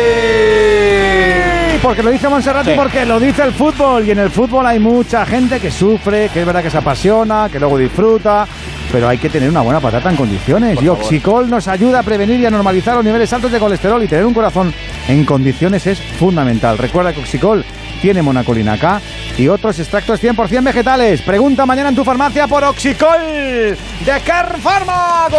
¡Uy! Porque lo dice Monserrat sí. Y porque lo dice el fútbol. Y en el fútbol hay mucha gente que sufre, que es verdad que se apasiona, que luego disfruta, pero hay que tener una buena patata en condiciones. Por y favor. Oxicol nos ayuda a prevenir y a normalizar los niveles altos de colesterol, y tener un corazón en condiciones es fundamental. Recuerda que Oxicol tiene monacolina K y otros extractos cien por cien vegetales. Pregunta mañana en tu farmacia por Oxicol de Kern Pharma.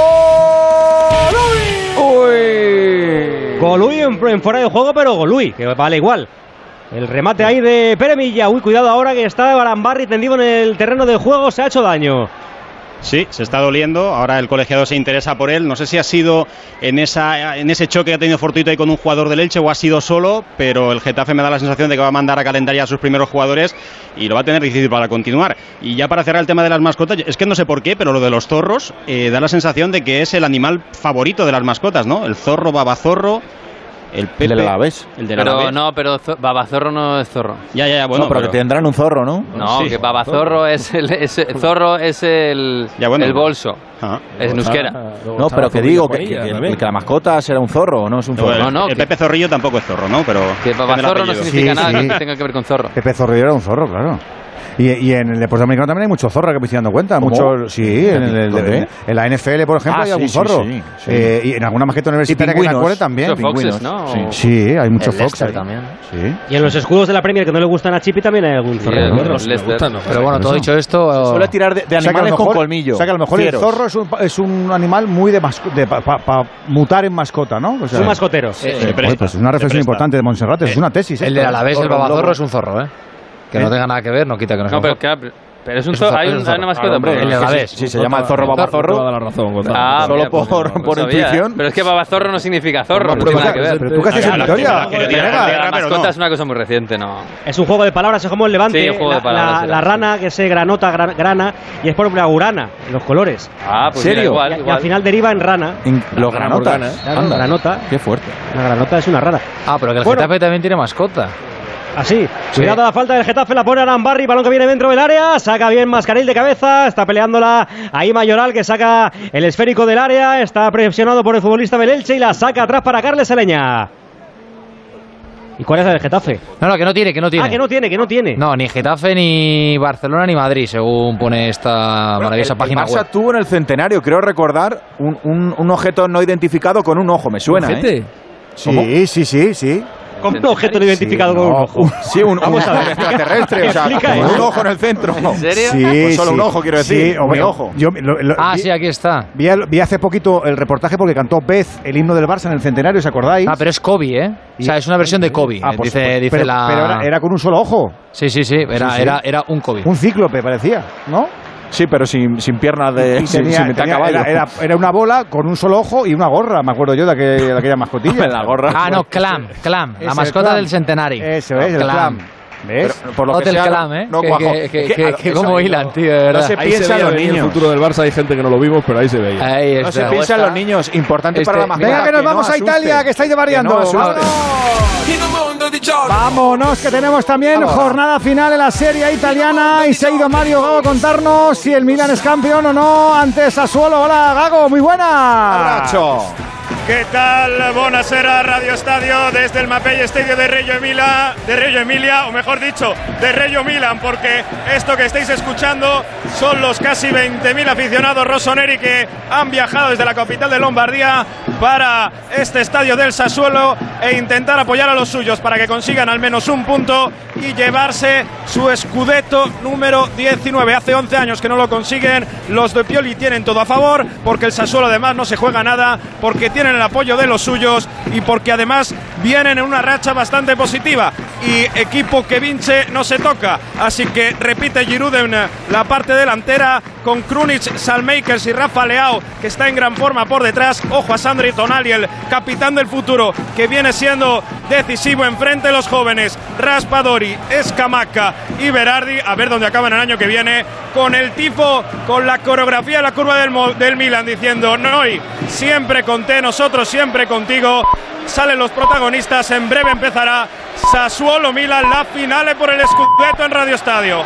¡Golui! Golui en, en fuera de juego, pero Golui, que vale igual. El remate ahí de Pere Milla. Uy, cuidado ahora que está Barambarri tendido en el terreno de juego. Se ha hecho daño. Sí, se está doliendo. Ahora el colegiado se interesa por él. No sé si ha sido en esa en ese choque que ha tenido Fortuito ahí con un jugador del Elche o ha sido solo, pero el Getafe me da la sensación de que va a mandar a calendario a sus primeros jugadores y lo va a tener difícil para continuar. Y ya para cerrar el tema de las mascotas, es que no sé por qué, pero lo de los zorros eh, da la sensación de que es el animal favorito de las mascotas, ¿no? El zorro, babazorro. El Pepe, el del Alavés. El del pero Alavés. no, pero Babazorro no es zorro. Ya, ya, ya, bueno. No, pero, pero que tendrán un zorro, ¿no? No, sí, que Babazorro es el, es el zorro es el, ya, bueno, el bolso. Ah, es Nusquera. No, pero que digo que, que, que, que la mascota será un zorro, ¿o no es un zorro? No, no, el que, Pepe Zorrillo tampoco es zorro, ¿no? Pero que Babazorro no significa sí, nada sí. que tenga que ver con zorro. Pepe Zorrillo era un zorro, claro. Y, y en el deporte americano también hay mucho zorro, que me estoy dando cuenta. Mucho, sí, en, el, el, el, en la N F L, por ejemplo, ah, hay algún sí, zorro. Sí, sí, eh, y en alguna masqueta universitaria que me acuerde también. Foxes, ¿no? Sí, sí, hay muchos foxes también. Sí. Y en los escudos de la Premier que no le gustan a Chippy también hay algún zorro. Sí, no, les gustan, no, pero bueno, todo dicho esto... Se suele tirar de, de animales o sea, mejor, con colmillo. O sea que a lo mejor Fieros. El zorro es un, es un animal muy de, de para pa, pa mutar en mascota, ¿no? O sea, son mascoteros. Eh, eh, pues, pues es una reflexión importante de Monserrat, es una tesis. El de Alavés, el babazorro, es un zorro, ¿eh? Que no tenga nada que ver, no quita que no sea un zorro. Pero es un zorro, hay, un, hay una mascota. Ah, hombre, el Alavés. Sí, se llama el zorro babazorro. Toda la razón, ah, solo mira, por, pues, por no intuición. Pero es que babazorro no significa zorro, no, no tiene nada que ver. Pero tú qué haces en Vitoria. La mascota es una cosa muy reciente, ¿no? Es un juego de palabras, es como el Levante. Sí, un juego de palabras. La, la, la rana que se granota, gran, grana, y es por una urana, los colores. Ah, pues ¿serio? Igual, y, igual. y al final deriva en rana. En los granotas. Claro, granota. Qué fuerte. La granota es una rana. Ah, pero que el bueno, Getafe también tiene mascota. Así, sí. Cuidado a la falta del Getafe, la pone Arambarri, balón que viene dentro del área, saca bien Mascaril de cabeza, está peleándola ahí Mayoral que saca el esférico del área, está presionado por el futbolista del Elche y la saca atrás para Carles Aleña. ¿Y cuál es el del Getafe? No, no, que no tiene, que no tiene. Ah, que no tiene, que no tiene. No, ni Getafe, ni Barcelona, ni Madrid, según pone esta bueno, maravillosa el, página el Barça web. tuvo en el centenario, creo recordar, un, un, un objeto no identificado con un ojo, me suena, ¿eh? Sí, sí, sí, sí. Como un objeto no identificado con un ojo. Sí, un, un extraterrestre, o sea, con un ojo en el centro. ¿En serio? Sí, pues solo sí. un ojo, quiero decir. Sí, o mi bueno, ojo. Yo, lo, lo, ah, vi, sí, aquí está. Vi, vi hace poquito el reportaje porque cantó Beth el himno del Barça en el centenario, ¿os acordáis? Ah, pero es Kobe, ¿eh? O sea, es una versión de Kobe. Ah, pues, dice, pues, dice pero, la... pero era, era con un solo ojo. Sí, sí, sí, era, sí, sí. Era, era un Kobe. Un cíclope parecía, ¿no? Sí, pero sin, sin piernas de... Y sin, tenía, sin tenía, caballo. Era, era, era una bola con un solo ojo y una gorra, me acuerdo yo de, aquel, de aquella mascotilla. La gorra. Ah, no, Clam, Clam, la Es mascota Clam. del centenario. Eso no, es, el Clam. Clam. ¿Ves? Pero, por lo Hotel que sea, Clam, ¿eh? No, que, cuajo. que, que, Es que, que, que eso, como hilan, tío, de verdad. No se Ahí piensa se en los veía niños. el futuro del Barça, hay gente que no lo vimos, pero ahí se veía. Ahí No se está. piensa en los niños. Importante Este- para la mascota. Venga, que nos vamos no a Italia, asuste. que estáis variando. Que no asuste. Vámonos, que tenemos también Vamos. jornada final en la Serie italiana y se ha ido Mario Gago a contarnos si el Milan es campeón o no ante Sassuolo. Hola, Gago, muy buena. Abrazo. ¿Qué tal? Buonasera Radio Estadio desde el Mapei Estadio de Reggio Emilia, de Reggio Emilia, o mejor dicho, de Reggio Milan, porque esto que estáis escuchando son los casi veinte mil aficionados rossoneri que han viajado desde la capital de Lombardía para este estadio del Sassuolo e intentar apoyar a los suyos para que consigan al menos un punto y llevarse su scudetto número diecinueve. Hace once años que no lo consiguen, los de Pioli tienen todo a favor, porque el Sassuolo además no se juega nada, porque tienen el apoyo de los suyos y porque además vienen en una racha bastante positiva y equipo que vince no se toca, así que repite Giroud en la parte delantera con Krunic, Salmakers y Rafa Leao, que está en gran forma por detrás. Ojo a Sandri Tonali, el capitán del futuro, que viene siendo decisivo enfrente de los jóvenes Raspadori, Scamacca y Berardi, a ver dónde acaban el año que viene, con el tifo, con la coreografía de la curva del, del Milan diciendo Noi, siempre conté, nosotros siempre contigo. Salen los protagonistas, en breve empezará Sassuolo Milan, la finale por el scudetto en Radio Estadio.